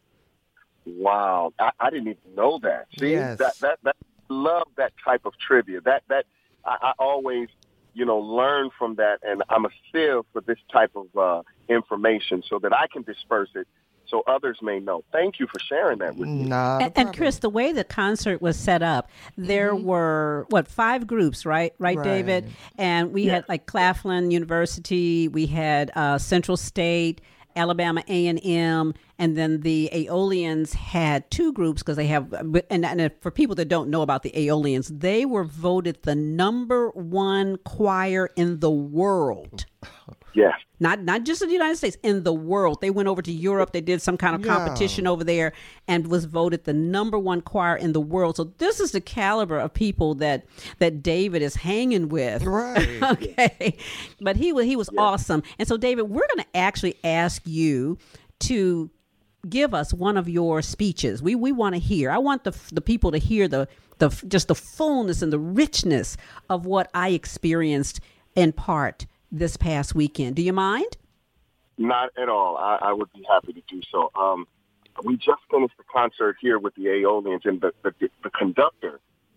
Wow, I didn't even know that. See, Yes. that love that type of trivia. That I always, learn from that, and I'm a sieve for this type of information so that I can disperse it so others may know. Thank you for sharing that with me. Not a And problem. Chris, the way the concert was set up, there were 5 groups, right, Right. David? And we had like Claflin University, we had Central State, Alabama A&M, and then the Aeolians had 2 groups because they have. And for people that don't know about the Aeolians, they were voted the #1 choir in the world. Yes. Not just in the United States, in the world. They went over to Europe. They did some kind of competition over there and was voted the #1 choir in the world. So this is the caliber of people that David is hanging with. Right. Okay. But he was awesome. And so, David, we're going to actually ask you to give us one of your speeches. We want to hear. I want the people to hear the just the fullness and the richness of what I experienced in part this past weekend. Do you mind? Not at all. I would be happy to do so. We just finished the concert here with the Aeolians, and the conductor,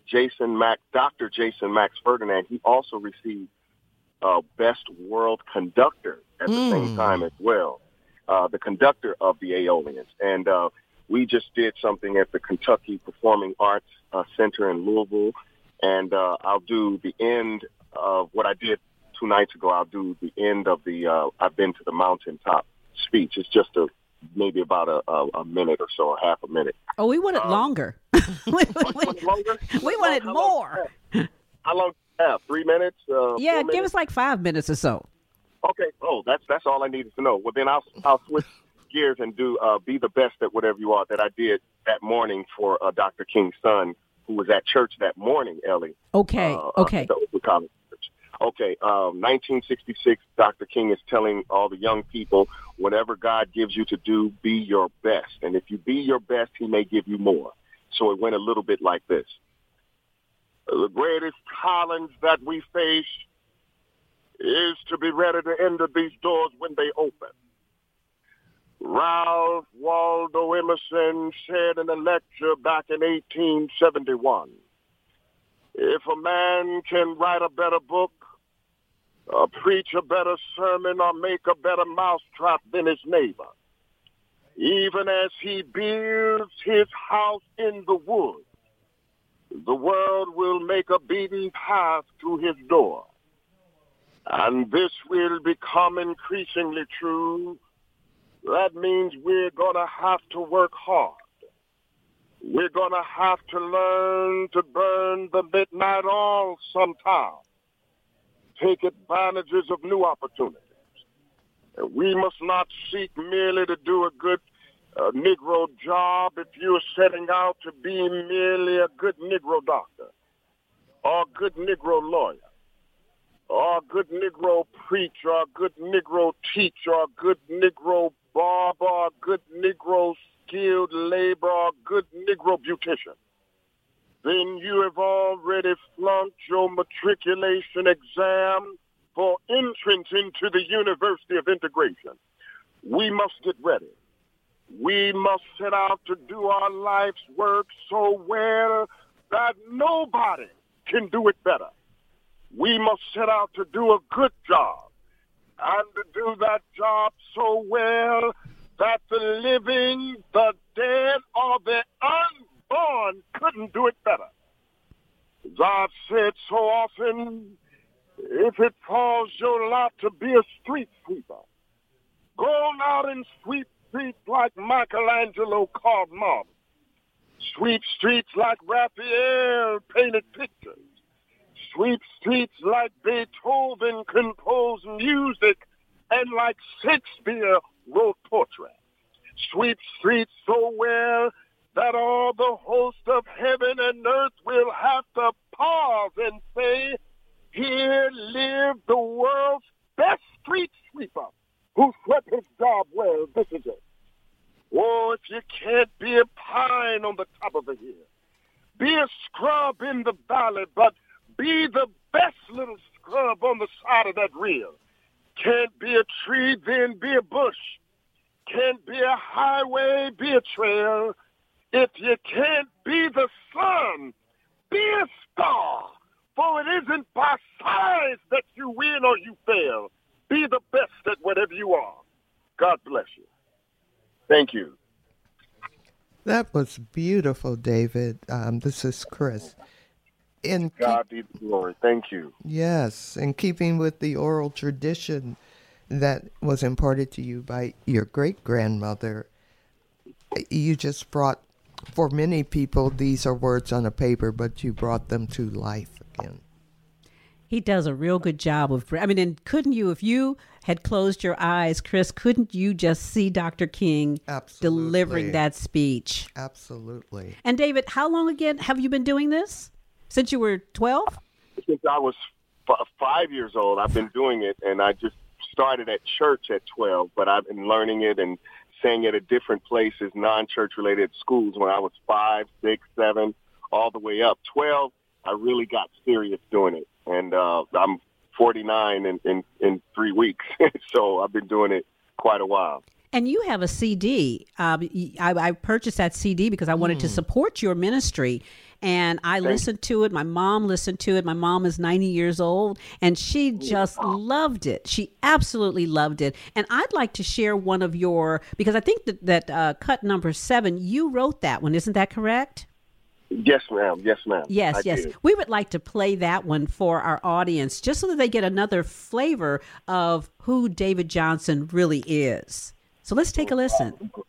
Dr. Jason Max Ferdinand, he also received Best World Conductor at the same time as well. The conductor of the Aeolians. And we just did something at the Kentucky Performing Arts Center in Louisville, and I'll do the end of what I did 2 nights ago. I'll do the end of the I've Been to the Mountaintop speech. It's just maybe about a minute or so, or half a minute. Oh, we want it longer. Longer? We want it more. How long do you have? 3 minutes? Yeah, 4 give minutes? us like 5 minutes or so. Okay. Oh, that's all I needed to know. Well, then I'll switch gears and do Be the Best at Whatever You Are that I did that morning for Dr. King's son, who was at church that morning, Ellie. Okay. At the Oakwood College Church. Okay, 1966, Dr. King is telling all the young people, whatever God gives you to do, be your best. And if you be your best, he may give you more. So it went a little bit like this. The greatest challenge that we face is to be ready to enter these doors when they open. Ralph Waldo Emerson said in a lecture back in 1871, if a man can write a better book, preach a better sermon, or make a better mousetrap than his neighbor, even as he builds his house in the woods, the world will make a beaten path to his door. And this will become increasingly true. That means we're going to have to work hard. We're going to have to learn to burn the midnight oil sometime. Take advantages of new opportunities. And we must not seek merely to do a good Negro job if you're setting out to be merely a good Negro doctor, or a good Negro lawyer, or a good Negro preacher, or a good Negro teacher, or a good Negro barber, or a good Negro skilled labor, or a good Negro beautician. Then you have already flunked your matriculation exam for entrance into the University of Integration. We must get ready. We must set out to do our life's work so well that nobody can do it better. We must set out to do a good job and to do that job so well that the living, the dead, or the unborn couldn't do it better. to be a street sweeper. Go out and sweep streets like Michelangelo carved marble. Sweep streets like Raphael painted pictures. Sweep streets like Beethoven composed music and like Shakespeare wrote portraits. Sweep streets so well that all the hosts of heaven and earth will have to pause and say, here lived the world's best street sweeper who swept his job well. This is it. Oh, if you can't be a pine on the top of a hill, be a scrub in the valley, but be the best little scrub on the side of that reel. Can't be a tree, then be a bush. Can't be a highway, be a trail. If you can't be the sun, be a star. For it isn't by size that you win or you fail. Be the best at whatever you are. God bless you. Thank you. That was beautiful, David. This is Chris. God be the glory. Thank you. Yes, in keeping with the oral tradition that was imparted to you by your great-grandmother, you just brought, for many people, these are words on a paper, but you brought them to life again. He does a real good job of, and couldn't you, if you had closed your eyes, Chris, couldn't you just see Dr. King delivering that speech? Absolutely. And David, how long again have you been doing this? Since you were 12? Since I was 5 years old, I've been doing it, and I just started at church at 12, but I've been learning it and saying it at different places, non-church related schools when I was 5, 6, 7, all the way up. 12, I really got serious doing it. And I'm 49 in 3 weeks, so I've been doing it quite a while. And you have a CD. I purchased that CD because I wanted to support your ministry. And I listened to it. My mom listened to it. My mom is 90 years old, and she just loved it. She absolutely loved it. And I'd like to share one of your, because I think that cut number 7, you wrote that one. Isn't that correct? Yes, ma'am. Yes, ma'am. Yes. Did. We would like to play that one for our audience, just so that they get another flavor of who David Johnson really is. So let's take a listen.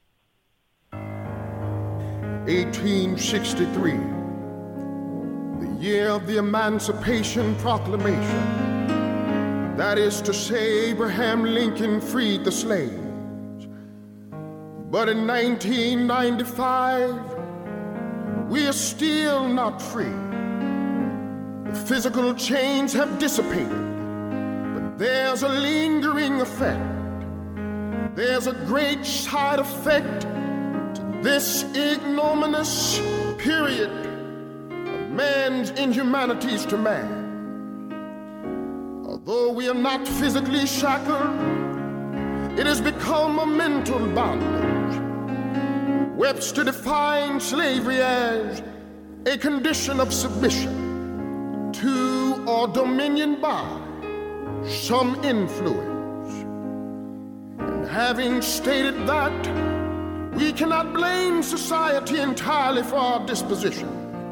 1863, the year of the Emancipation Proclamation. That is to say, Abraham Lincoln freed the slaves. But in 1995, we are still not free. The physical chains have dissipated, but there's a lingering effect. There's a great side effect to this ignominious period of man's inhumanities to man. Although we are not physically shackled, it has become a mental bondage. Webster defined slavery as a condition of submission to or dominion by some influence. And having stated that, we cannot blame society entirely for our disposition.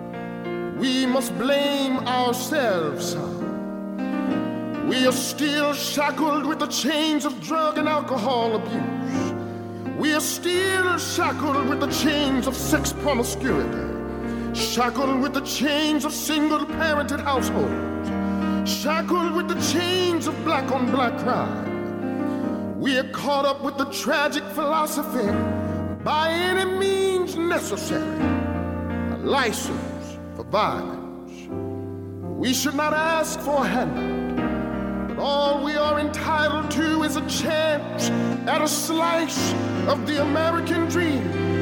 We must blame ourselves some. We are still shackled with the chains of drug and alcohol abuse. We are still shackled with the chains of sex promiscuity, shackled with the chains of single-parented households, shackled with the chains of black-on-black crime. We are caught up with the tragic philosophy, by any means necessary, a license for violence. We should not ask for a handout. All we are entitled to is a chance at a slice of the American dream.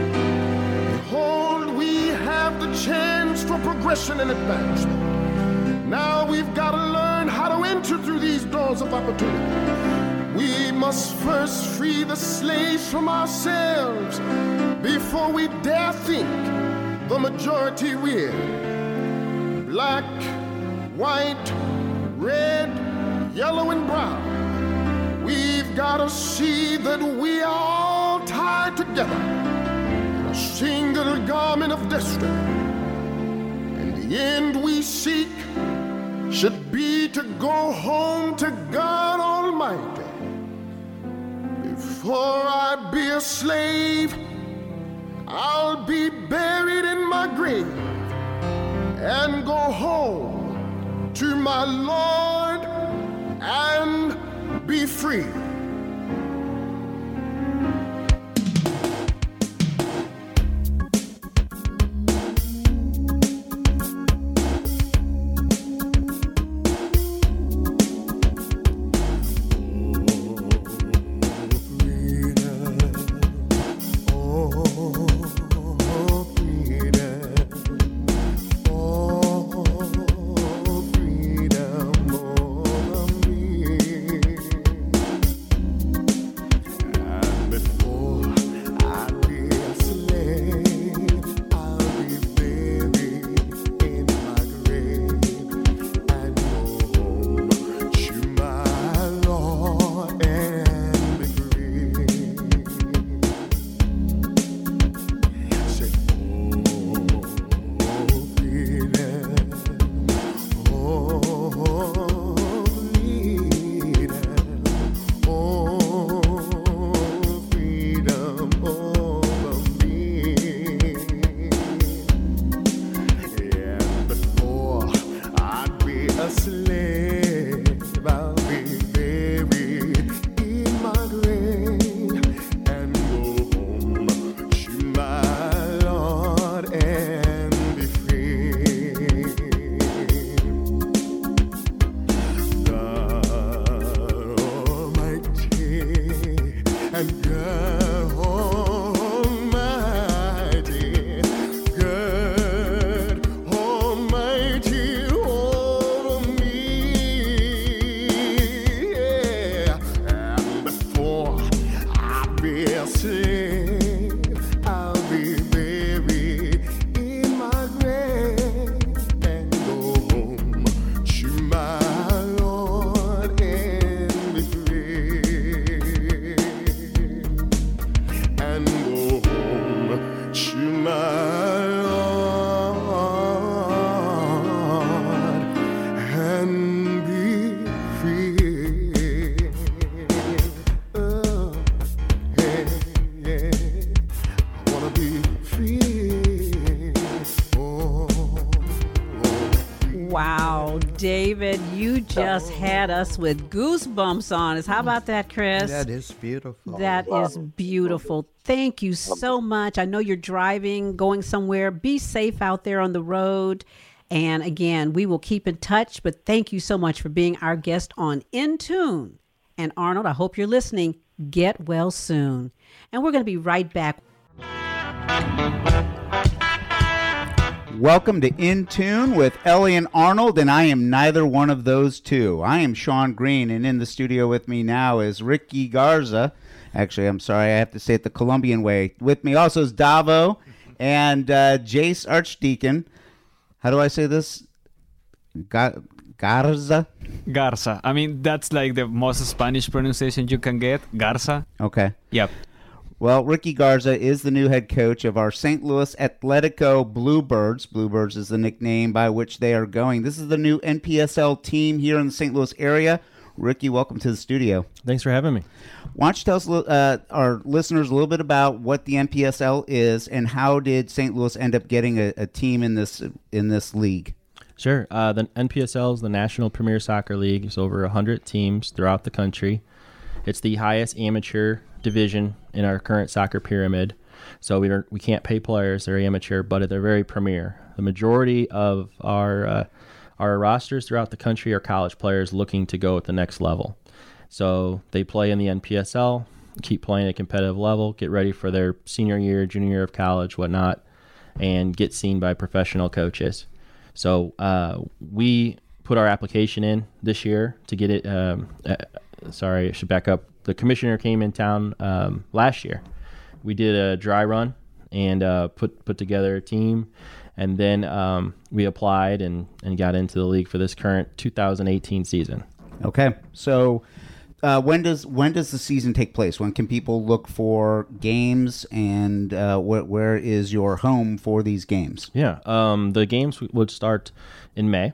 Behold, we have the chance for progression and advancement. Now we've got to learn how to enter through these doors of opportunity. We must first free the slaves from ourselves before we dare think the majority will. Black, white, red, yellow and brown, we've got to see that we are all tied together in a single garment of destiny. In the end we seek should be to go home to God Almighty. Before I be a slave, I'll be buried in my grave and go home to my Lord and be free. David, you just had us with goosebumps on us. How about that, Chris? That is beautiful. That is beautiful. Thank you so much. I know you're driving, going somewhere. Be safe out there on the road. And again, we will keep in touch, but thank you so much for being our guest on In Tune. And Arnold, I hope you're listening. Get well soon. And we're going to be right back. Welcome to In Tune with Ellie and Arnold, and I am neither one of those two. I am Sean Green, and in the studio with me now is Ricky Garza. Actually, I'm sorry, I have to say it the Colombian way. With me also is Davo and Jace Archdeacon. How do I say this? Garza? Garza. I mean, that's like the most Spanish pronunciation you can get. Garza. Okay. Yep. Well, Ricky Garza is the new head coach of our St. Louis Atletico Bluebirds. Bluebirds is the nickname by which they are going. This is the new NPSL team here in the St. Louis area. Ricky, welcome to the studio. Thanks for having me. Why don't you tell us, our listeners a little bit about what the NPSL is and how did St. Louis end up getting a team in this league? Sure. The NPSL is the National Premier Soccer League. There's over 100 teams throughout the country. It's the highest amateur division in our current soccer pyramid. So we can't pay players. They're amateur, but they're very premier. The majority of our rosters throughout the country are college players looking to go at the next level. So they play in the NPSL, keep playing at a competitive level, get ready for their senior year, junior year of college, whatnot, and get seen by professional coaches. So we put our application in this year to get it. Sorry, I should back up. The commissioner came in town last year. We did a dry run and put together a team, and then we applied and got into the league for this current 2018 season. Okay, so when does the season take place? When can people look for games, and where is your home for these games? Yeah, the games would start in May.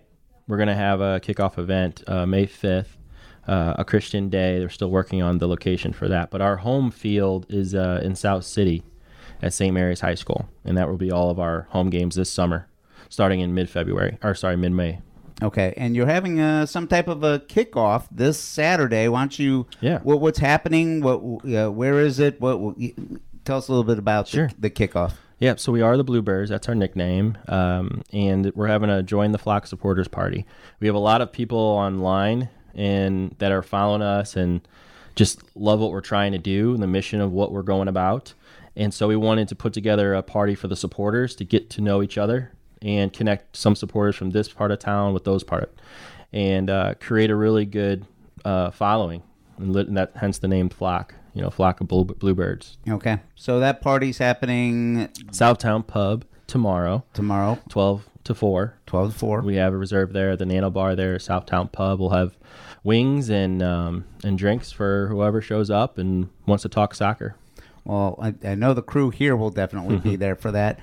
we're going to have a kickoff event May 5th, a Christian Day. They're still working on the location for that. But our home field is in South City at St. Mary's High School, and that will be all of our home games this summer, starting in mid-May. Okay, and you're having some type of a kickoff this Saturday. Why don't you? Yeah. What's happening? Where is it? Tell us a little bit about Sure. the kickoff. Yeah, so we are the Bluebirds. That's our nickname. And we're having a Join the Flock supporters party. We have a lot of people online and that are following us and just love what we're trying to do and the mission of what we're going about. And so we wanted to put together a party for the supporters to get to know each other and connect some supporters from this part of town with those part, and create a really good following, and that hence the name Flock. Flock of Bluebirds. Okay, so that party's happening Southtown Pub tomorrow. 12 to 4. 12 to 4. We have a reserve there at the Nano Bar there at Southtown Pub. We'll have wings and drinks for whoever shows up and wants to talk soccer. Well, I know the crew here will definitely be there for that.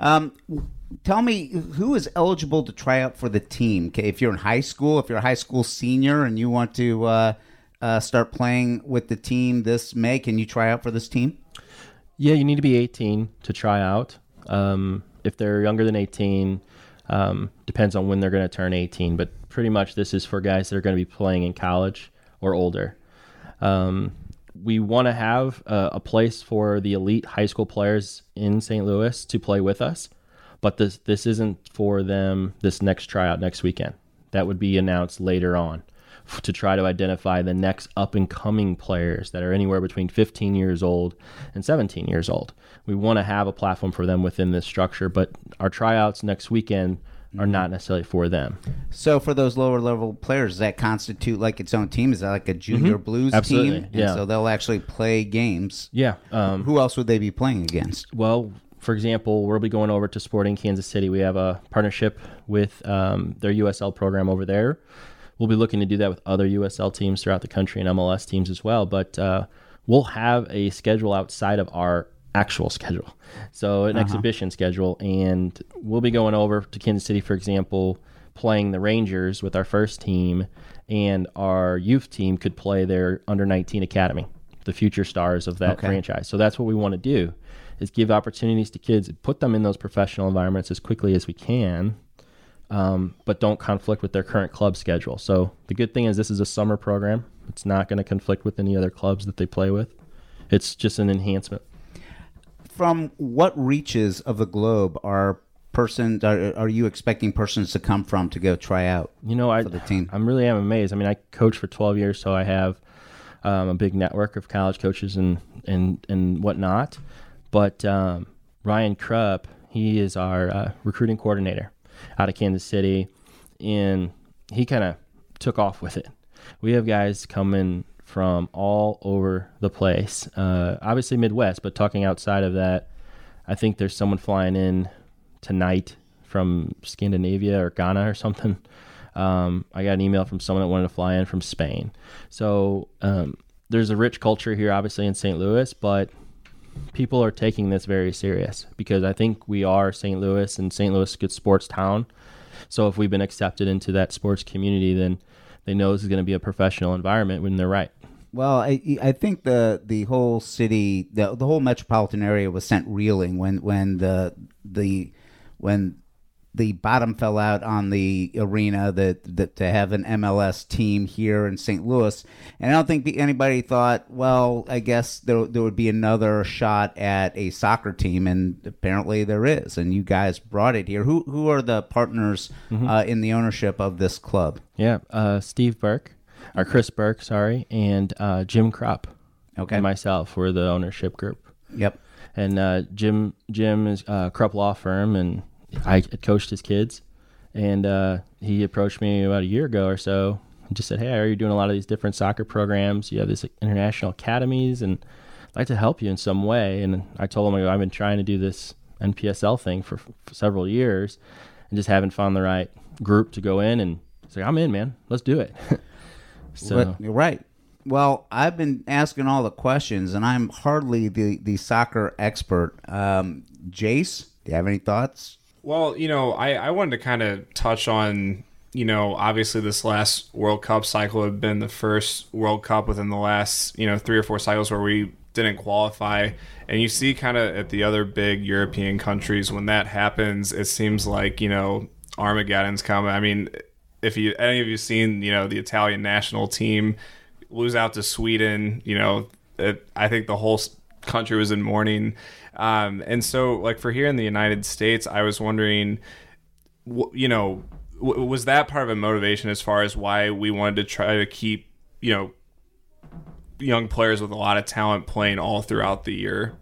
Tell me, who is eligible to try out for the team? If you're in high school, if you're a high school senior and you want to start playing with the team this May, can you try out for this team? Yeah, you need to be 18 to try out. If they're younger than 18, depends on when they're going to turn 18. But pretty much this is for guys that are going to be playing in college or older. We want to have a place for the elite high school players in St. Louis to play with us. But this isn't for them this next tryout next weekend. That would be announced later on to try to identify the next up-and-coming players that are anywhere between 15 years old and 17 years old. We want to have a platform for them within this structure, but our tryouts next weekend are not necessarily for them. So for those lower-level players, does that constitute like its own team? Is that like a junior blues Absolutely, team? yeah. And so they'll actually play games? Yeah. Who else would they be playing against? Well, for example, we'll be going over to Sporting Kansas City. We have a partnership with their USL program over there. We'll be looking to do that with other USL teams throughout the country and MLS teams as well. But we'll have a schedule outside of our actual schedule. So an exhibition schedule. And we'll be going over to Kansas City, for example, playing the Rangers with our first team. And our youth team could play their under-19 academy, the future stars of that franchise. So that's what we want to do, is give opportunities to kids, put them in those professional environments as quickly as we can, but don't conflict with their current club schedule. So the good thing is this is a summer program. It's not going to conflict with any other clubs that they play with. It's just an enhancement. From what reaches of the globe are you expecting persons to come from to go try out for the team? I really am amazed. I mean, I coached for 12 years, so I have a big network of college coaches and whatnot. But Ryan Krupp, he is our recruiting coordinator out of Kansas City, and he kind of took off with it. We have guys coming from all over the place, obviously Midwest, but talking outside of that, I think there's someone flying in tonight from Scandinavia or Ghana or something. I got an email from someone that wanted to fly in from Spain. So there's a rich culture here, obviously, in St. Louis, but people are taking this very serious because I think we are St. Louis, and St. Louis is a good sports town. So if we've been accepted into that sports community, then they know this is going to be a professional environment when they're right. Well, I think the whole city, the whole metropolitan area was sent reeling when the bottom fell out on the arena that to have an MLS team here in St. Louis. And I don't think anybody thought, well, I guess there would be another shot at a soccer team, and apparently there is. And you guys brought it here. Who are the partners in the ownership of this club? Yeah, Chris Burke, and Jim Krupp. Okay. And myself were the ownership group. Yep. And Jim is Krupp Law Firm, and I had coached his kids, and he approached me about a year ago or so and just said, hey, are you doing a lot of these different soccer programs? You have these international academies, and I'd like to help you in some way. And I told him, I've been trying to do this NPSL thing for several years and just haven't found the right group to go in. And he's like, I'm in, man. Let's do it. So you're right. Well, I've been asking all the questions, and I'm hardly the soccer expert. Jace, do you have any thoughts? Well, I wanted to kind of touch on obviously this last World Cup cycle had been the first World Cup within the last, 3 or 4 cycles where we didn't qualify. And you see kind of at the other big European countries, when that happens, it seems like, Armageddon's coming. I mean, if any of you seen, the Italian national team lose out to Sweden, I think the whole country was in mourning. And so, like, for here in the United States, I was wondering, was that part of a motivation as far as why we wanted to try to keep, young players with a lot of talent playing all throughout the year?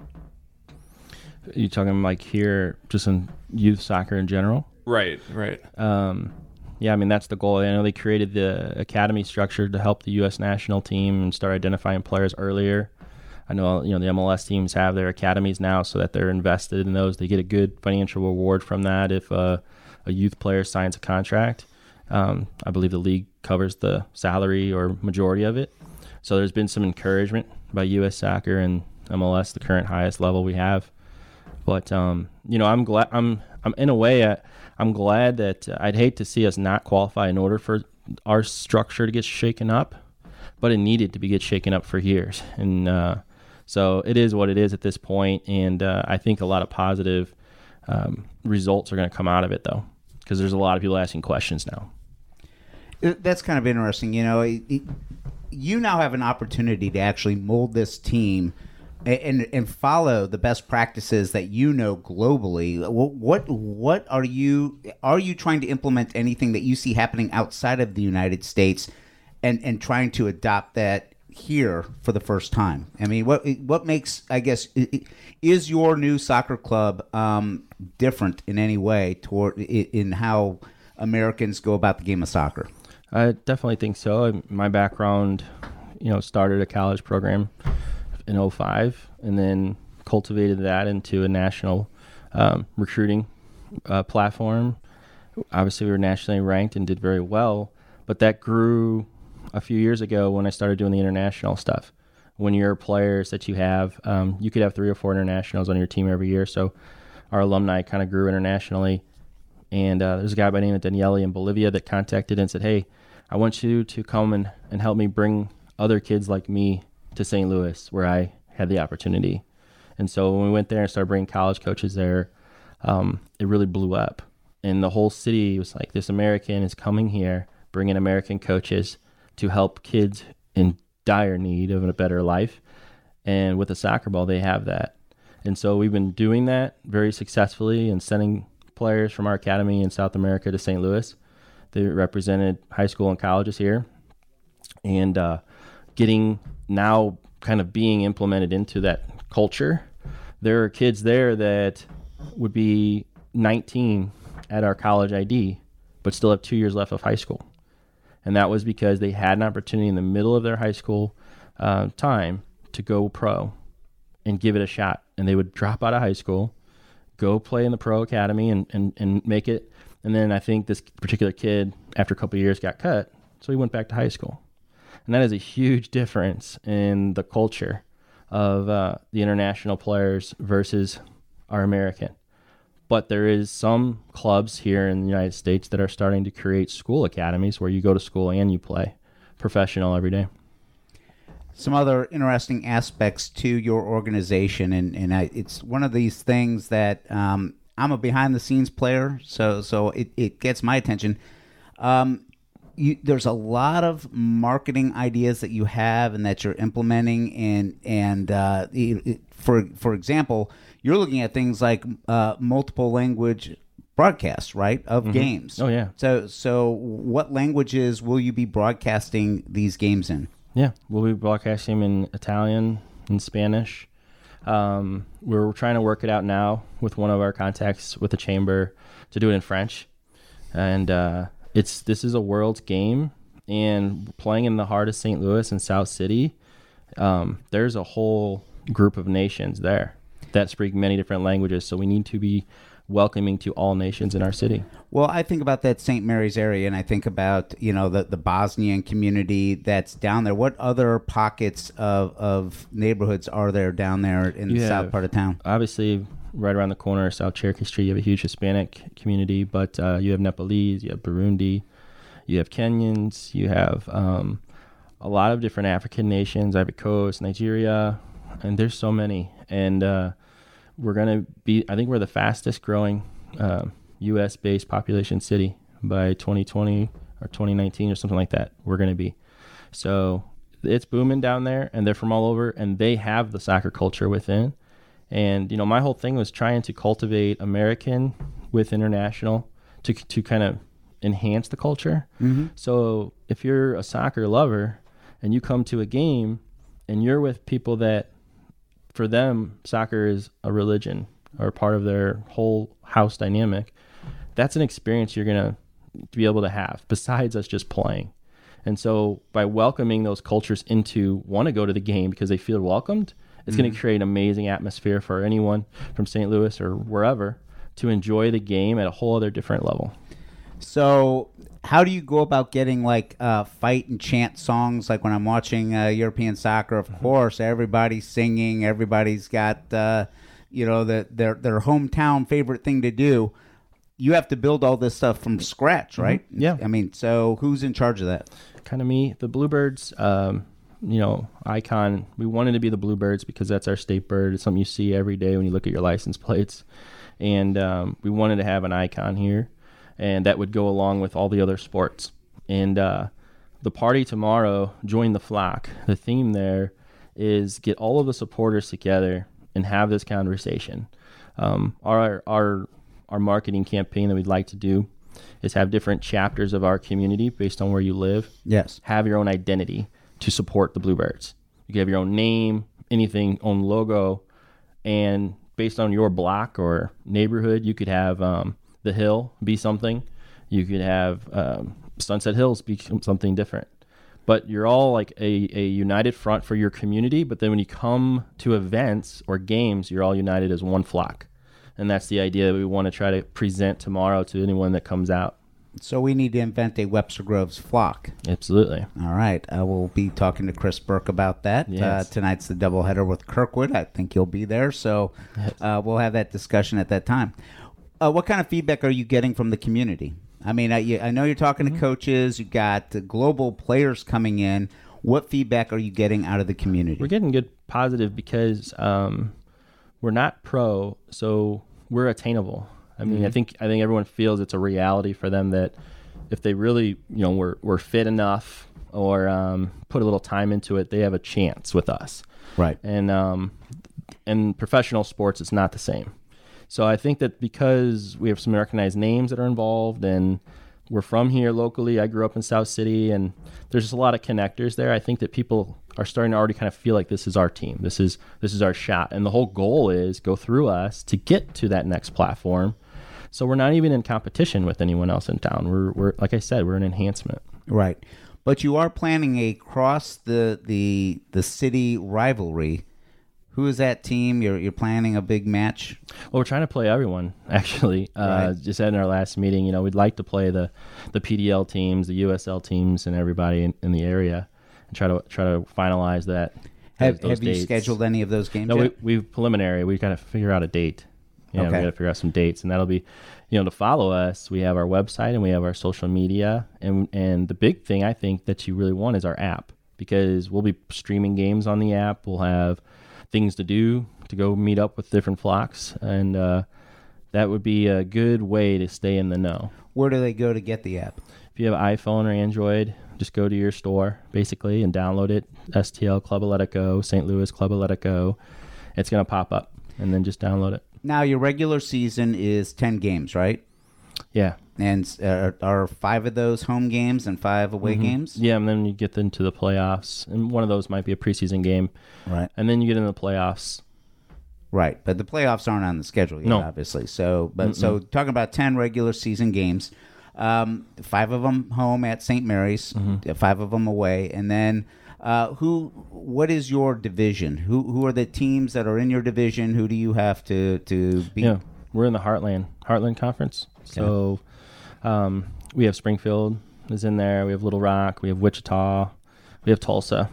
Are you talking like here, just in youth soccer in general? Right. Yeah, I mean, that's the goal. I know they created the academy structure to help the U.S. national team and start identifying players earlier. I know, the MLS teams have their academies now so that they're invested in those. They get a good financial reward from that if a youth player signs a contract. I believe the league covers the salary or majority of it. So there's been some encouragement by U.S. Soccer and MLS, the current highest level we have. But I'm glad. I'm in a way. I'm glad that I'd hate to see us not qualify in order for our structure to get shaken up, but it needed to get shaken up for years. And so it is what it is at this point. And I think a lot of positive results are going to come out of it, though, because there's a lot of people asking questions now. That's kind of interesting. You now have an opportunity to actually mold this team and follow the best practices that globally. What are you trying to implement anything that you see happening outside of the United States and trying to adopt that here for the first time? I mean, what makes, I guess, is your new soccer club different in any way in how Americans go about the game of soccer? I definitely think so. My background, started a college program in 2005 and then cultivated that into a national recruiting platform. Obviously, we were nationally ranked and did very well, but that grew a few years ago when I started doing the international stuff. When your players that you have, you could have 3 or 4 internationals on your team every year. So our alumni kind of grew internationally. And there's a guy by the name of Daniele in Bolivia that contacted and said, hey, I want you to come and help me bring other kids like me to St. Louis, where I had the opportunity. And so when we went there and started bringing college coaches there, it really blew up. And the whole city was like, this American is coming here, bringing American coaches to help kids in dire need of a better life. And with the soccer ball, they have that. And so we've been doing that very successfully and sending players from our academy in South America to St. Louis. They represented high school and colleges here, and getting now kind of being implemented into that culture. There are kids there that would be 19 at our college ID, but still have 2 years left of high school. And that was because they had an opportunity in the middle of their high school time to go pro and give it a shot. And they would drop out of high school, go play in the pro academy and make it. And then I think this particular kid, after a couple of years, got cut. So he went back to high school. And that is a huge difference in the culture of the international players versus our American. But there is some clubs here in the United States that are starting to create school academies where you go to school and you play professional every day. Some other interesting aspects to your organization, and it's one of these things that I'm a behind-the-scenes player, so it gets my attention. There's a lot of marketing ideas that you have and that you're implementing, and for example, you're looking at things like multiple language broadcasts, right, of games. Oh yeah. So what languages will you be broadcasting these games in? Yeah, we'll be broadcasting in Italian and Spanish. We're trying to work it out now with one of our contacts with the chamber to do it in French. And this is a world's game, and playing in the heart of St. Louis and South City, there's a whole group of nations there that speak many different languages. So we need to be welcoming to all nations in our city. Well, I think about that St. Mary's area, and I think about the Bosnian community that's down there. What other pockets of neighborhoods are there down there in the south part of town? Obviously, right around the corner, South Cherokee Street, you have a huge Hispanic community, but you have Nepalese, you have Burundi, You have Kenyans. You have a lot of different African nations, Ivory Coast, Nigeria, and there's so many. And we're going to be, I think we're the fastest growing U.S.-based population city by 2020 or 2019 or something like that. We're going to be. So it's booming down there, and they're from all over, and they have the soccer culture within. And, my whole thing was trying to cultivate American with international to kind of enhance the culture. Mm-hmm. So if you're a soccer lover and you come to a game and you're with people that, for them, soccer is a religion or part of their whole house dynamic, that's an experience you're going to be able to have besides us just playing. And so by welcoming those cultures into want to go to the game because they feel welcomed, it's going to create an amazing atmosphere for anyone from St. Louis or wherever to enjoy the game at a whole other different level. So how do you go about getting fight and chant songs? Like when I'm watching European soccer, of course, everybody's singing, everybody's got their hometown favorite thing to do. You have to build all this stuff from scratch, right? Mm-hmm. Yeah. I mean, so who's in charge of that? Kind of me. The Bluebirds, icon. We wanted to be the Bluebirds because that's our state bird. It's something you see every day when you look at your license plates. And we wanted to have an icon here, and that would go along with all the other sports. And the party tomorrow, Join the Flock. The theme there is get all of the supporters together and have this conversation. Our marketing campaign that we'd like to do is have different chapters of our community based on where you live. Yes. Have your own identity to support the Bluebirds. You can have your own name, anything, own logo, and based on your block or neighborhood, you could have the Hill be something. You could have Sunset Hills be something different. But you're all like a united front for your community, but then when you come to events or games, you're all united as one flock. And that's the idea that we want to try to present tomorrow to anyone that comes out. So we need to invent a Webster Groves flock. Absolutely. All right. I will be talking to Chris Burke about that. Yes. Tonight's the doubleheader with Kirkwood. I think you'll be there. So we'll have that discussion at that time. What kind of feedback are you getting from the community? I mean, I know you're talking to coaches. You've got global players coming in. What feedback are you getting out of the community? We're getting good positive because we're not pro, so we're attainable. I mean, I think everyone feels it's a reality for them that if they really, we're fit enough or put a little time into it, they have a chance with us. Right. And in professional sports, it's not the same. So I think that because we have some recognized names that are involved and we're from here locally, I grew up in South City, and there's just a lot of connectors there. I think that people are starting to already kind of feel like this is our team. This is our shot. And the whole goal is go through us to get to that next platform. So we're not even in competition with anyone else in town. We're like I said, we're an enhancement. Right. But you are planning a cross the city rivalry. Who is that team? You're planning a big match? Well, we're trying to play everyone, actually. Right. Just said in our last meeting, we'd like to play the PDL teams, the USL teams, and everybody in the area, and try to finalize that. Have those you dates. scheduled any of those games No, yet? we've preliminary. We've got to figure out a date. Okay. We got to figure out some dates, and that'll be, to follow us. We have our website and we have our social media, and the big thing I think that you really want is our app, because we'll be streaming games on the app. We'll have things to do to go meet up with different flocks, and that would be a good way to stay in the know. Where do they go to get the app? If you have iPhone or Android, just go to your store basically and download it. STL Club Atletico, St. Louis Club Atletico. It's going to pop up, and then just download it. Now your regular season is 10 games, right? Yeah. And are 5 of those home games and 5 away games? Yeah, and then you get into the playoffs, and one of those might be a preseason game. Right. And then you get into the playoffs. Right, but the playoffs aren't on the schedule yet, obviously. So, so talking about 10 regular season games, 5 of them home at St. Mary's, 5 of them away, and then what is your division? Who are the teams that are in your division? Who do you have to beat? Yeah, we're in the Heartland Conference. Okay. So we have Springfield is in there. We have Little Rock. We have Wichita. We have Tulsa.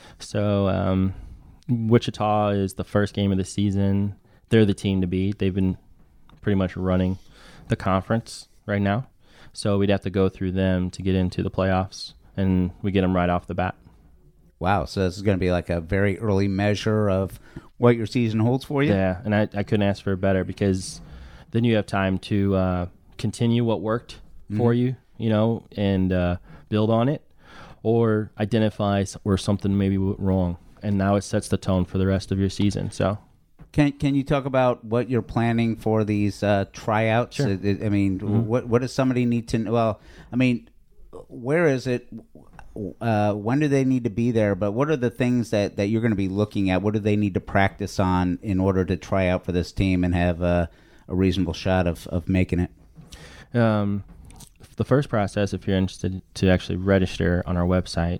So Wichita is the first game of the season. They're the team to beat. They've been pretty much running the conference right now. So we'd have to go through them to get into the playoffs, and we get them right off the bat. Wow, so this is going to be like a very early measure of what your season holds for you? Yeah, and I couldn't ask for better, because then you have time to continue what worked for you, and build on it, or identify where something maybe went wrong, and now it sets the tone for the rest of your season. So, can you talk about what you're planning for these tryouts? Sure. What does somebody need to know? Well, where is it? When do they need to be there? But what are the things that you're going to be looking at? What do they need to practice on in order to try out for this team and have a reasonable shot of making it? The first process, if you're interested to actually register on our website,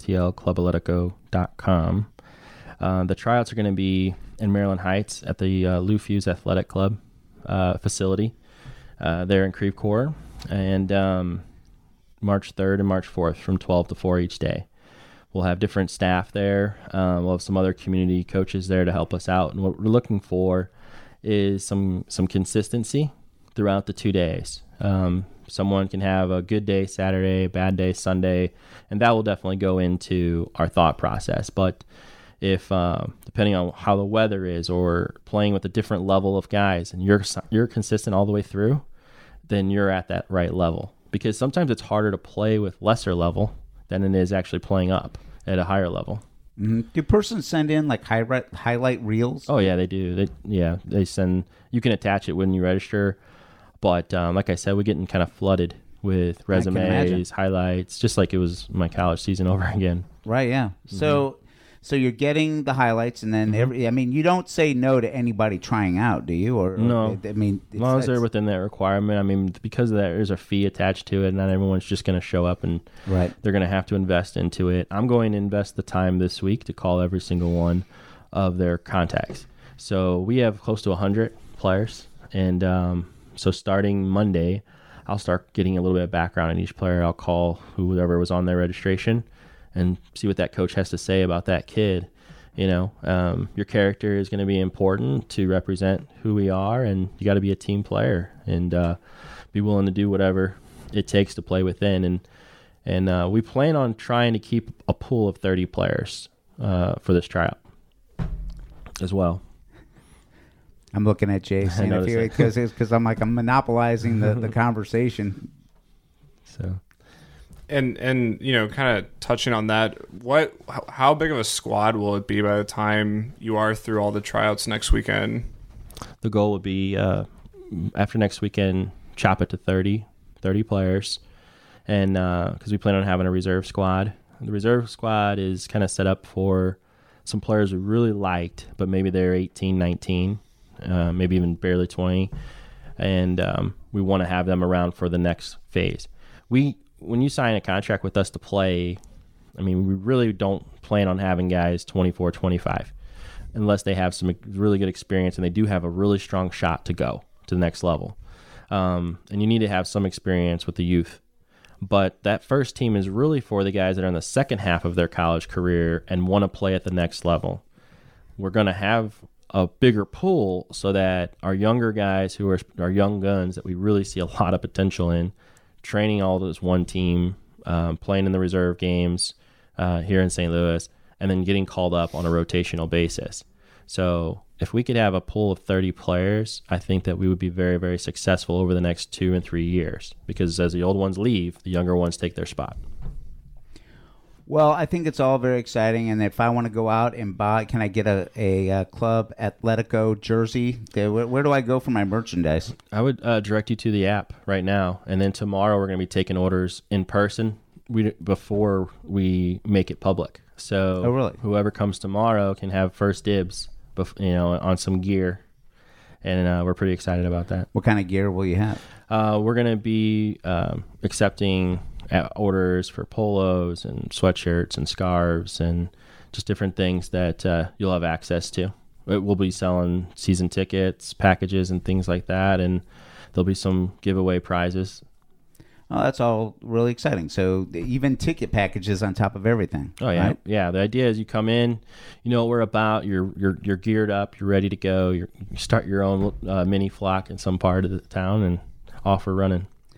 stlclubatletico.com, the tryouts are going to be in Maryland Heights at the Lou Fuse Athletic Club facility there in Creve Coeur, and March 3rd and March 4th from 12 to 4 each day. We'll have different staff there. We'll have some other community coaches there to help us out. And what we're looking for is some consistency throughout the 2 days. Someone can have a good day Saturday, a bad day Sunday, and that will definitely go into our thought process. But if depending on how the weather is, or playing with a different level of guys, and you're consistent all the way through, then you're at that right level. Because sometimes it's harder to play with lesser level than it is actually playing up at a higher level. Mm-hmm. Do persons send in like highlight reels? Oh yeah, they do. They send. You can attach it when you register, but like I said, we're getting kind of flooded with resumes, highlights, just like it was my college season over again. Right. Yeah. Mm-hmm. So you're getting the highlights, and then you don't say no to anybody trying out, do you? Or no. As long as they're within that requirement. Because of that, there's a fee attached to it. Not everyone's just going to show up, and they're going to have to invest into it. I'm going to invest the time this week to call every single one of their contacts. So we have close to 100 players, and so starting Monday, I'll start getting a little bit of background on each player. I'll call whoever was on their registration and see what that coach has to say about that kid. Your character is going to be important to represent who we are, and you got to be a team player and be willing to do whatever it takes to play within. And we plan on trying to keep a pool of 30 players for this tryout as well. I'm looking at Jason because I'm monopolizing the conversation. So. And kind of touching on that, how big of a squad will it be by the time you are through all the tryouts next weekend? The goal would be after next weekend, chop it to 30 players, and because we plan on having a reserve squad. The reserve squad is kind of set up for some players we really liked, but maybe they're 18, 19, maybe even barely 20, and we want to have them around for the next phase. When you sign a contract with us to play, we really don't plan on having guys 24, 25, unless they have some really good experience and they do have a really strong shot to go to the next level. And you need to have some experience with the youth. But that first team is really for the guys that are in the second half of their college career and want to play at the next level. We're going to have a bigger pool so that our younger guys who are our young guns that we really see a lot of potential in, training all as one team, playing in the reserve games here in St. Louis, and then getting called up on a rotational basis. So if we could have a pool of 30 players, I think that we would be very, very successful over the next 2 and 3 years, because as the old ones leave, the younger ones take their spot. Well, I think it's all very exciting, and if I want to go out and buy, can I get a Club Atletico jersey? Where do I go for my merchandise? I would direct you to the app right now, and then tomorrow we're going to be taking orders in person before we make it public. So whoever comes tomorrow can have first dibs, on some gear, and we're pretty excited about that. What kind of gear will you have? We're going to be accepting orders for polos and sweatshirts and scarves and just different things that you'll have access to. We'll be selling season tickets, packages, and things like that, and there'll be some giveaway prizes. Oh, that's all really exciting. So even ticket packages on top of everything. Oh yeah, right? Yeah. The idea is you come in, you know what we're about. You're geared up. You're ready to go. You start your own mini flock in some part of the town and off we're running.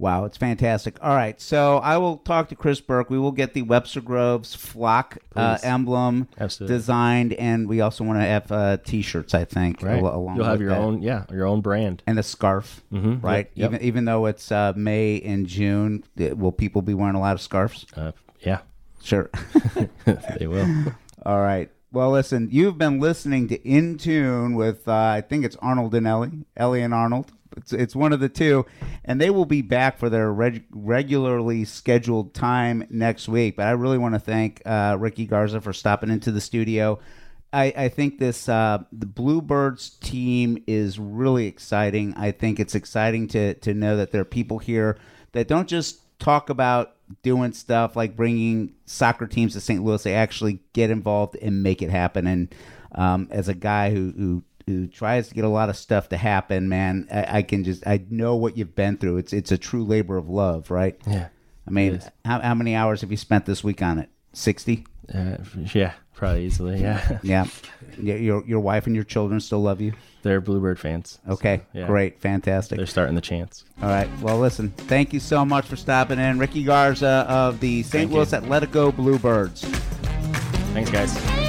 Wow, it's fantastic. All right, so I will talk to Chris Burke. We will get the Webster Groves flock emblem Absolutely. designed, and we also want to have T-shirts, I think. Right. Along You'll have with your that. your own brand. And a scarf, right? Yep. Even though it's May and June, will people be wearing a lot of scarves? Yeah, Sure. they will. All right. Well, listen, you've been listening to In Tune with, I think it's Arnold and Ellie and Arnold. It's one of the two, and they will be back for their regularly scheduled time next week. But I really want to thank Ricky Garza for stopping into the studio. I think the Bluebirds team is really exciting. I think it's exciting to know that there are people here that don't just talk about doing stuff like bringing soccer teams to St. Louis. They actually get involved and make it happen. And as a guy who tries to get a lot of stuff to happen, man, I know what you've been through. It's a true labor of love, right? Yeah. I mean, how many hours have you spent this week on it? 60? Yeah, probably easily. Yeah. Yeah. Your wife and your children still love you? They're Bluebird fans. Okay, Yeah. great, fantastic. They're starting the chance. All right, well, listen, thank you so much for stopping in. Ricky Garza of the St. Louis Atletico Bluebirds. Thanks, guys.